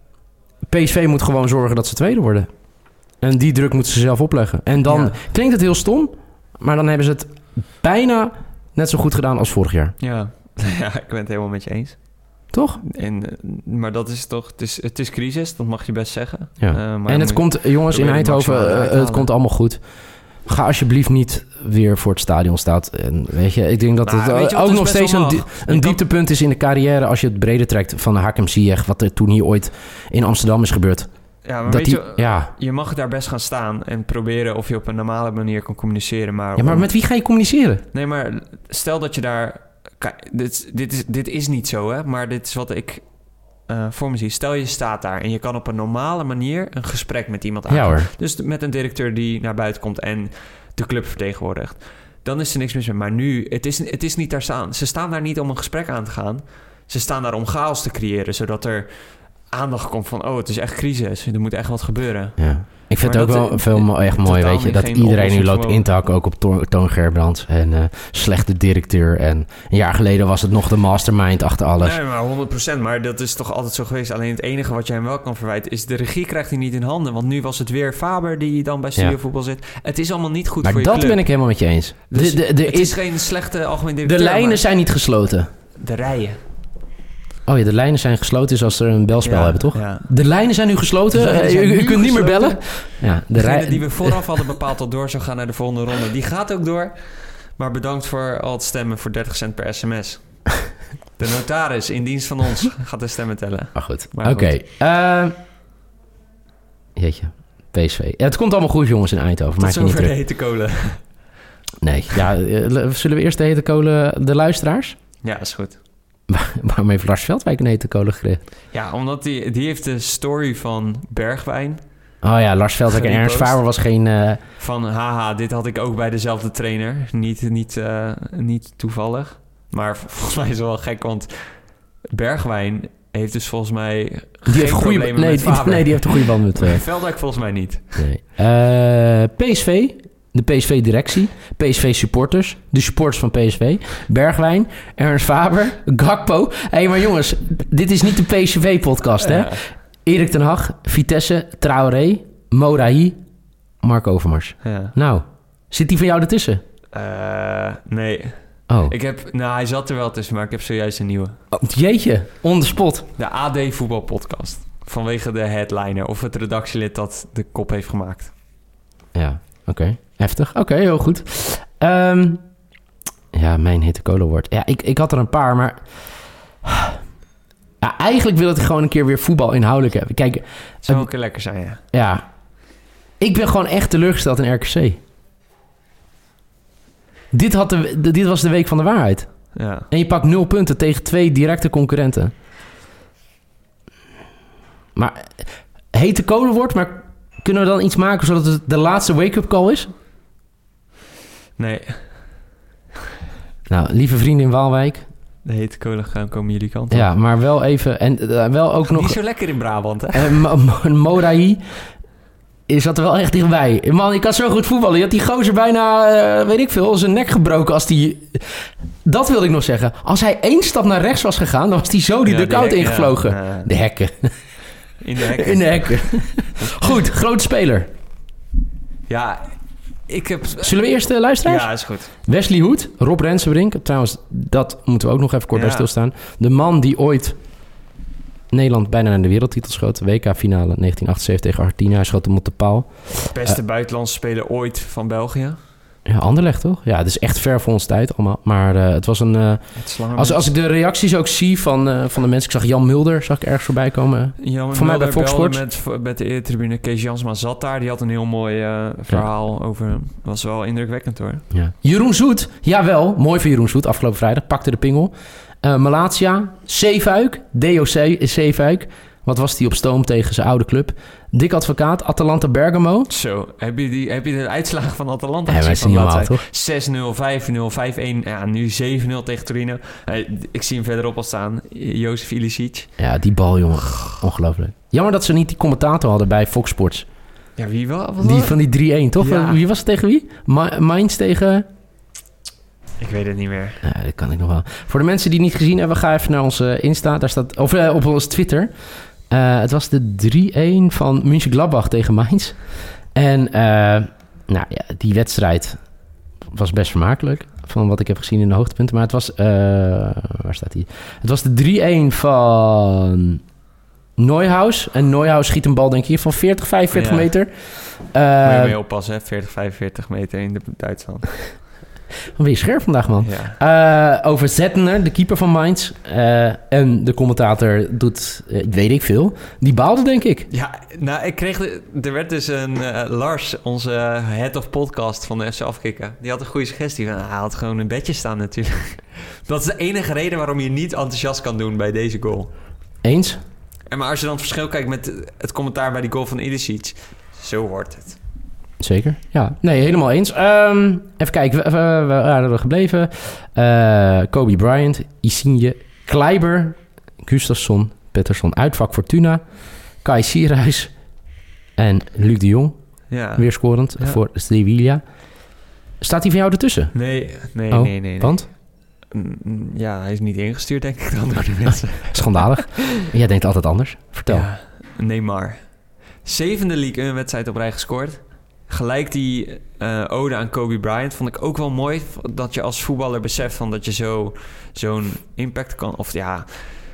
P S V moet gewoon zorgen dat ze tweede worden. En die druk moeten ze zelf opleggen. En dan ja. klinkt het heel stom, maar dan hebben ze het bijna net zo goed gedaan als vorig jaar. Ja, ja ik ben het helemaal met je eens. Toch? En, maar dat is toch... Het is, het is crisis, dat mag je best zeggen. Ja. Uh, maar en het komt, jongens, in Eindhoven, uh, het komt allemaal goed. Ga alsjeblieft niet weer voor het stadion staan. En weet je, ik denk dat nou, het uh, ook nog steeds een, die, een dieptepunt is in de carrière... als je het breder trekt van Hakim Ziyech... wat er toen hier ooit in Amsterdam is gebeurd. Ja, maar dat weet die, je, ja. je mag daar best gaan staan en proberen... of je op een normale manier kan communiceren. Maar ja, maar om... met wie ga je communiceren? Nee, maar stel dat je daar... Dit, dit, is, dit is niet zo, hè? Maar dit is wat ik uh, voor me zie. Stel je staat daar en je kan op een normale manier... een gesprek met iemand aangaan. Ja, dus met een directeur die naar buiten komt... en de club vertegenwoordigt. Dan is er niks mis mee. Maar nu, het is, het is niet daar staan. Ze staan daar niet om een gesprek aan te gaan. Ze staan daar om chaos te creëren... zodat er aandacht komt van... oh, het is echt crisis. Er moet echt wat gebeuren. Ja. Ik vind maar het ook wel veel echt mooi, weet je... dat iedereen nu loopt in te hakken, ook op Toon, Toon Gerbrands... en uh, slechte directeur. En een jaar geleden was het nog de mastermind achter alles. Nee, maar honderd procent. Maar dat is toch altijd zo geweest. Alleen het enige wat jij hem wel kan verwijten... is de regie krijgt hij niet in handen. Want nu was het weer Faber die dan bij Studio Voetbal zit. Het is allemaal niet goed maar voor je club. Maar dat ben ik helemaal met je eens. Dus de, de, de het is, is geen slechte algemeen directeur. De lijnen maar... zijn niet gesloten. De rijen. Oh ja, de lijnen zijn gesloten, is als er een belspel ja, hebben, toch? Ja. De lijnen zijn nu gesloten. Zijn, zijn u, u kunt niet meer bellen. Ja, de rij... die we vooraf hadden bepaald dat door zou gaan naar de volgende ronde, die gaat ook door. Maar bedankt voor al het stemmen voor dertig cent per sms. De notaris in dienst van ons gaat de stemmen tellen. Maar goed. Oké. Okay. Uh, Jeetje, P S V. Ja, het komt allemaal goed, jongens, in Eindhoven. Tot Maak je niet zover de druk. hete kolen. Nee, ja, uh, zullen we eerst de hete kolen de luisteraars? Ja, is goed. Waarom heeft Lars Veldwijk een hete kolen gekregen? Ja, omdat die, die heeft de story van Bergwijn. Oh ja, Lars Veldwijk en Ernst Faber was geen... Uh... Van, haha, dit had ik ook bij dezelfde trainer. Niet, niet, uh, niet toevallig. Maar volgens mij is het wel gek, want Bergwijn heeft dus volgens mij Die geen heeft goede, problemen nee, met die, Faber. nee, die heeft een goede band met... Uh... Veldwijk volgens mij niet. Nee. Uh, P S V, de P S V-directie, P S V-supporters, de supporters van P S V, Bergwijn, Ernst Faber, Gakpo. Hé, hey, maar jongens, dit is niet de P S V-podcast, hè? Ja. Erik ten Hag, Vitesse, Traoré, Morahi, Mark Overmars. Ja. Nou, zit die van jou ertussen? Uh, nee. Oh. Ik heb, nou, hij zat er wel tussen, maar ik heb zojuist een nieuwe. Oh, jeetje, on the spot. De A D Voetbalpodcast. Vanwege de headliner of het redactielid dat de kop heeft gemaakt. Ja, oké. Okay. Heftig. Oké, okay, heel goed. Um, ja, mijn hitte kolen wordt. Ja, ik, ik had er een paar, maar... Ja, eigenlijk wil ik gewoon een keer weer voetbal inhoudelijk hebben. Kijk, zou uh, ook lekker zijn, ja. Ja. Ik ben gewoon echt teleurgesteld in R K C. Dit, had de, de, dit was de week van de waarheid. Ja. En je pakt nul punten tegen twee directe concurrenten. Maar hete kolen wordt, maar kunnen we dan iets maken zodat het de laatste wake-up call is? Nee. Nou, lieve vrienden in Waalwijk. De hete kolen gaan komen jullie kant op. Ja, maar wel even... En uh, wel ook nog... Niet zo lekker in Brabant, hè? Uh, Mo- Mo- Morahi zat er wel echt dichtbij. Man, ik had zo goed voetballen. Je had die gozer bijna, uh, weet ik veel, zijn nek gebroken als die... Dat wilde ik nog zeggen. Als hij één stap naar rechts was gegaan, dan was hij zo die Ja, dugout hek- ingevlogen. Ja, uh, de hekken. In de hekken. In de hekken. Goed, grote speler. Ja, ik heb... Zullen we eerst uh, luisteraars? Ja, is goed. Wesley Hoed, Rob Rensenbrink. Trouwens, dat moeten we ook nog even kort Ja. bij stilstaan. De man die ooit Nederland bijna naar de wereldtitel schoot. W K-finale negentien achtenzeventig tegen Argentina. Hij schoot hem op de paal. Beste Uh, buitenlandse speler ooit van België. Ja, Anderlecht toch? Ja, het is echt ver voor ons tijd allemaal. Maar uh, het was een... Uh, Het is langer als, als ik de reacties ook zie van, uh, van de mensen... Ik zag Jan Mulder, zag ik ergens voorbij komen. Jan Voor mij bij Mulder Fox belde Sports. Met, met de eretribune. Kees Jansma zat daar. Die had een heel mooi uh, verhaal ja. over hem. Was wel indrukwekkend hoor. Ja. Jeroen Zoet, jawel. Mooi voor Jeroen Zoet. Afgelopen vrijdag pakte de pingel. Uh, Malatia, Zeefuik, D O C Zeefuik. Wat was die op stoom tegen zijn oude club? Dick Advocaat, Atalanta Bergamo. Zo, heb je, die, heb je de uitslagen van Atalanta Ja, gezien? is niet normaal, toch? zes nul, vijf nul, vijf een. Ja, nu zeven nul tegen Torino. Ik zie hem verderop al staan. Jozef Ilicic. Ja, die bal, jongen. Ongelooflijk. Jammer dat ze niet die commentator hadden bij Fox Sports. Ja, wie wel? Die van die drie een, toch? Ja. Wie was het tegen wie? Ma- Mainz tegen... Ik weet het niet meer. Ja, dat kan ik nog wel. Voor de mensen die het niet gezien hebben, ga even naar onze Insta. Daar staat, of uh, op ons Twitter. Uh, het was de drie een van Mönchengladbach tegen Mainz. En uh, nou ja, die wedstrijd was best vermakelijk. Van wat ik heb gezien in de hoogtepunten. Maar het was... Uh, waar staat hij? Het was de drie een van Neuhaus. En Neuhaus schiet een bal, denk ik, van veertig, vijfenveertig Ja. meter. Uh, Moet je mee Uh, oppassen, hè? veertig, vijfenveertig meter in de Duitsland. Wat ben je scherp vandaag, man. Ja. Uh, over Zettener, de keeper van Mainz. Uh, en de commentator doet, uh, weet ik veel. Die baalde, denk ik. Ja, nou, ik kreeg... De, er werd dus een... Uh, Lars, onze head of podcast van de F C Afkikken... die had een goede suggestie. Van, hij had gewoon een bedje staan natuurlijk. Dat is de enige reden waarom je niet enthousiast kan doen bij deze goal. Eens? En maar als je dan het verschil kijkt met het commentaar bij die goal van Ilicic... Zo wordt het. Zeker, ja. Nee, helemaal eens. Um, even kijken, we, we, we waren er gebleven. Uh, Kobe Bryant, Insigne, Kleiber, Gustafsson, Pettersson, uitvak Fortuna, Kai Sierhuis en Luc de Jong. Ja. Weer scorend Ja. voor Sevilla. Staat hij van jou ertussen? Nee, nee, Oh, nee, nee, nee. Want? Mm, Ja, hij is niet ingestuurd, denk ik, dan door de mensen. Schandalig. Jij denkt altijd anders. Vertel. Ja, Neymar. Zevende League een wedstrijd op rij gescoord. Gelijk die uh, ode aan Kobe Bryant vond ik ook wel mooi. Dat je als voetballer beseft van dat je zo, zo'n impact kan... Of ja...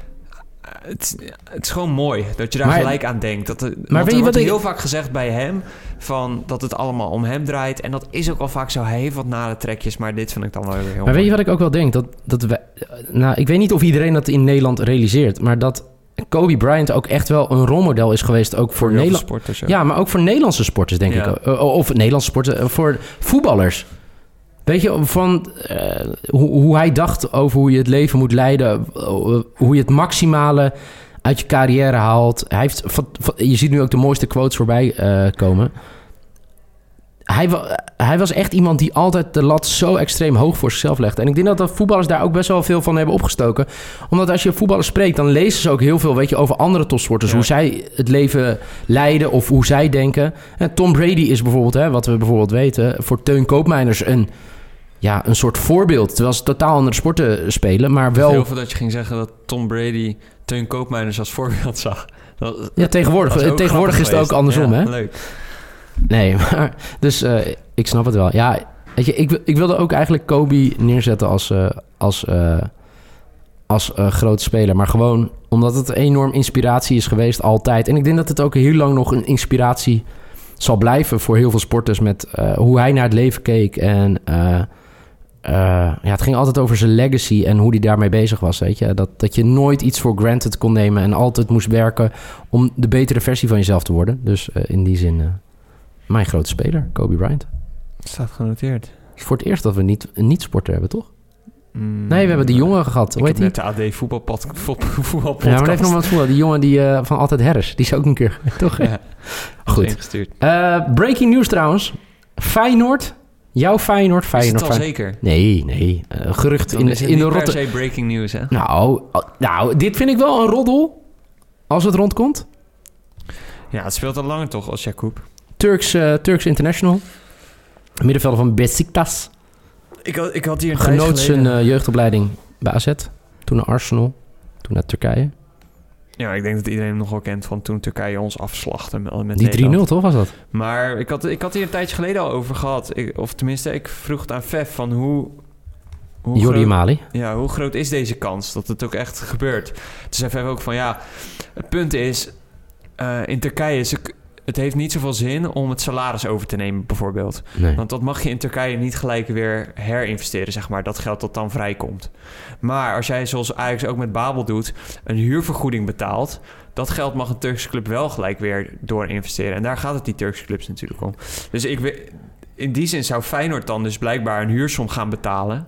Het, het is gewoon mooi dat je daar Maar- gelijk aan denkt. Dat er, Maar maar weet er je wordt wat ik- heel vaak gezegd bij hem... Van dat het allemaal om hem draait. En dat is ook wel vaak zo. Hij heeft wat nare trekjes. Maar dit vind ik dan wel weer heel Maar mooi. weet je wat ik ook wel denk? Dat, dat we, nou, ik weet niet of iedereen dat in Nederland realiseert. Maar dat Kobe Bryant ook echt wel een rolmodel is geweest. Ook voor, Voor Nederland. sporters. Ja. Ja, maar ook voor Nederlandse sporters, denk Ja. ik. Uh, of Nederlandse sporters, uh, voor voetballers. Weet je, van uh, hoe, hoe hij dacht over hoe je het leven moet leiden. Uh, hoe je het maximale uit je carrière haalt. Hij heeft, van, van, je ziet nu ook de mooiste quotes voorbij uh, komen. Hij, wa- hij was echt iemand die altijd de lat zo extreem hoog voor zichzelf legde. En ik denk dat de voetballers daar ook best wel veel van hebben opgestoken. Omdat als je voetballers spreekt, dan lezen ze ook heel veel, weet je, over andere topsporters. Ja. Hoe zij het leven leiden of hoe zij denken. En Tom Brady is bijvoorbeeld, hè, wat we bijvoorbeeld weten, voor Teun Koopmeiners een, ja, een soort voorbeeld. Terwijl ze totaal andere sporten spelen, maar wel... Heel veel dat je ging zeggen dat Tom Brady Teun Koopmeiners als voorbeeld zag. Dat, Ja, tegenwoordig, dat is ook tegenwoordig is grappig het ook geweest. andersom, Ja, hè? Leuk. Nee, maar... Dus uh, ik snap het wel. Ja, weet je, ik, ik wilde ook eigenlijk Kobe neerzetten als, uh, als, uh, als uh, grote speler. Maar gewoon omdat het een enorm inspiratie is geweest altijd. En ik denk dat het ook heel lang nog een inspiratie zal blijven voor heel veel sporters. Met uh, hoe hij naar het leven keek. En uh, uh, ja, het ging altijd over zijn legacy en hoe hij daarmee bezig was. Weet je? Dat, dat je nooit iets voor granted kon nemen en altijd moest werken om de betere versie van jezelf te worden. Dus uh, in die zin... Uh, Mijn grote speler, Kobe Bryant. Staat genoteerd. Het is voor het eerst dat we niet, een niet-sporter hebben, toch? Mm, Nee, we hebben die jongen gehad. Hoe Ik heet heb die? net de A D voetbalpad, voetbalpodcast. Ja, maar even nog wat voelen. Die jongen die uh, van Altijd Harris. Die is ook een keer, toch? Ja, Goed. ingestuurd. Uh, breaking news trouwens. Feyenoord. Jouw Feyenoord. Is Feyenoord. het al Feyenoord. zeker? Nee, nee. Uh, gerucht Dan in, is het in de niet per rotte... se breaking news, hè? Nou, nou, dit vind ik wel een roddel. Als het rondkomt. Ja, het speelt al langer toch als Jakub. Turks, uh, Turks International. Middenvelder van Besiktas. Ik had, ik had hier een Genoot tijd zijn geleden... uh, jeugdopleiding bij A Z. Toen naar Arsenal. Toen naar Turkije. Ja, ik denk dat iedereen hem nog wel kent van toen Turkije ons afslachtte met, met Die drie nul, Nederland. toch was dat? Maar ik had, ik had hier een tijdje geleden al over gehad. Ik, of tenminste, ik vroeg het aan Vef van hoe... hoe Jordi groot- Mali. Ja, hoe groot is deze kans dat het ook echt gebeurt? Toen zei Vef ook van ja, het punt is... Uh, in Turkije is het, het heeft niet zoveel zin om het salaris over te nemen bijvoorbeeld. Nee. Want dat mag je in Turkije niet gelijk weer herinvesteren, zeg maar. Dat geld dat dan vrijkomt. Maar als jij, zoals Ajax ook met Babel doet, een huurvergoeding betaalt... dat geld mag een Turkse club wel gelijk weer doorinvesteren. En daar gaat het die Turkse clubs natuurlijk om. Dus ik we- in die zin zou Feyenoord dan dus blijkbaar een huursom gaan betalen...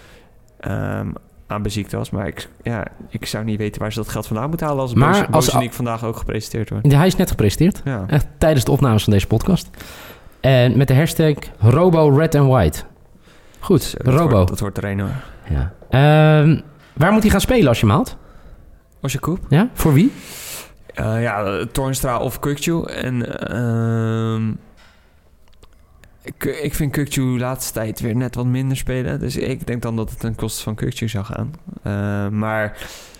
Um, aan Besiktas. Maar ik, ja, ik zou niet weten waar ze dat geld vandaan moeten halen... als Maar Boz- als- Bozeniek vandaag ook gepresenteerd wordt. Hij is net gepresenteerd. Ja. Echt tijdens de opnames van deze podcast. En met de hashtag Robo Red and White. Goed, Zo, dat Robo. Wordt, dat wordt er een hoor. Ja. Um, waar moet hij gaan spelen als je hem haalt? Osjakoub? Ja, voor wie? Uh, ja, Toornstra of Kukçu. En uh, ik, ik vind Kukçu de laatste tijd weer net wat minder spelen. Dus ik denk dan dat het ten koste van Kukçu zou gaan. Uh, maar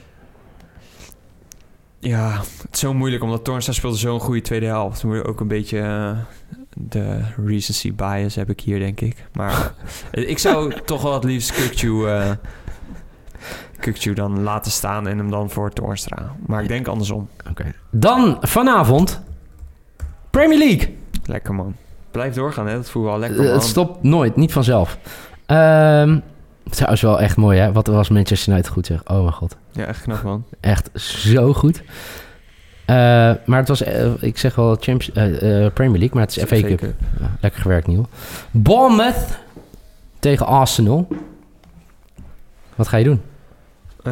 ja, het is zo moeilijk omdat Toornstra speelde zo'n goede tweede helft. Dan moet je ook een beetje uh, de recency bias heb ik hier, denk ik. Maar ik zou toch wel het liefst Kukçu... Uh, Kukçu dan laten staan en hem dan voor Toornstra. Maar ik denk andersom. Oké. Okay. Dan vanavond Premier League. Lekker man. Blijf doorgaan, hè? Dat voetbal lekker man. Het uh, stopt nooit, niet vanzelf. Um, trouwens wel echt mooi, hè? Wat was Manchester United goed, zeg. Oh mijn god. Ja, echt knap man. Echt zo goed. Uh, maar het was, uh, ik zeg wel Champions, uh, uh, Premier League, maar het is F A Cup. Cup. Ja, lekker gewerkt, Niel. Bournemouth tegen Arsenal. Wat ga je doen? Uh,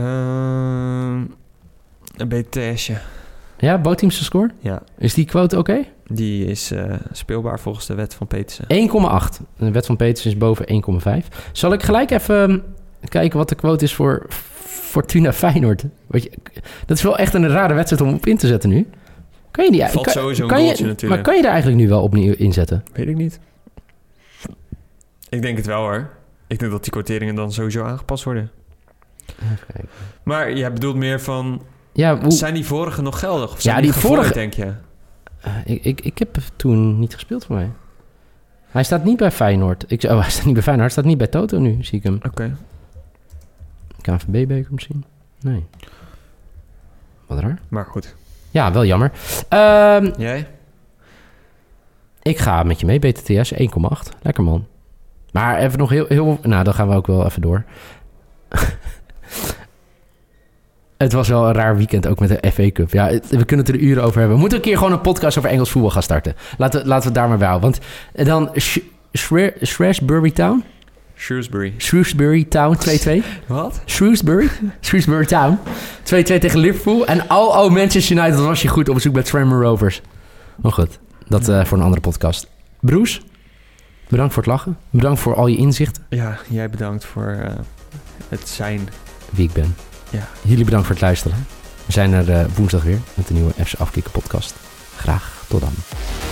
een B T S'je. Ja, bootteams te score? Ja. Is die quote oké? Okay? Die is uh, speelbaar volgens de wet van Petersen. één komma acht. De wet van Petersen is boven één komma vijf. Zal ik gelijk even um, kijken wat de quote is voor Fortuna Feyenoord? Weet je, dat is wel echt een rare wedstrijd om op in te zetten nu. Kan je die Valt kan, sowieso een kan goaltje je, natuurlijk. Maar kan je daar eigenlijk nu wel opnieuw inzetten? Weet ik niet. Ik denk het wel hoor. Ik denk dat die quoteringen dan sowieso aangepast worden. Even kijken. Maar jij bedoelt meer van... Ja, hoe... Zijn die vorige nog geldig? Of zijn ja, die, die gevooid, vorige... denk je? Uh, ik, ik, ik heb toen niet gespeeld voor mij. Hij staat niet bij Feyenoord. Ik, oh, hij staat niet bij Feyenoord. Hij staat niet bij Toto nu, zie ik hem. Oké. Okay. K N V B-beker misschien? Nee. Wat raar. Maar goed. Ja, wel jammer. Um, Jij? Ik ga met je mee, B T T S, één komma acht. Lekker man. Maar even nog heel... heel nou, dan gaan we ook wel even door. Het was wel een raar weekend, ook met de F A Cup. Ja, het, we kunnen het er uren over hebben. We moeten een keer gewoon een podcast over Engels voetbal gaan starten. Laten we, laten we het daar maar bij houden. Want dan Sh- Shre- Shrewsbury Town? Shrewsbury. Shrewsbury Town twee twee. Wat? Shrewsbury? Shrewsbury Town. twee twee tegen Liverpool. En oh, oh, Manchester United was je goed op bezoek bij Tranmere Rovers. Maar goed, dat uh, voor een andere podcast. Broes, bedankt voor het lachen. Bedankt voor al je inzichten. Ja, jij bedankt voor uh, het zijn. Wie ik ben. Ja. Jullie bedankt voor het luisteren. We zijn er uh, woensdag weer met de nieuwe F C Afkikken podcast. Graag tot dan.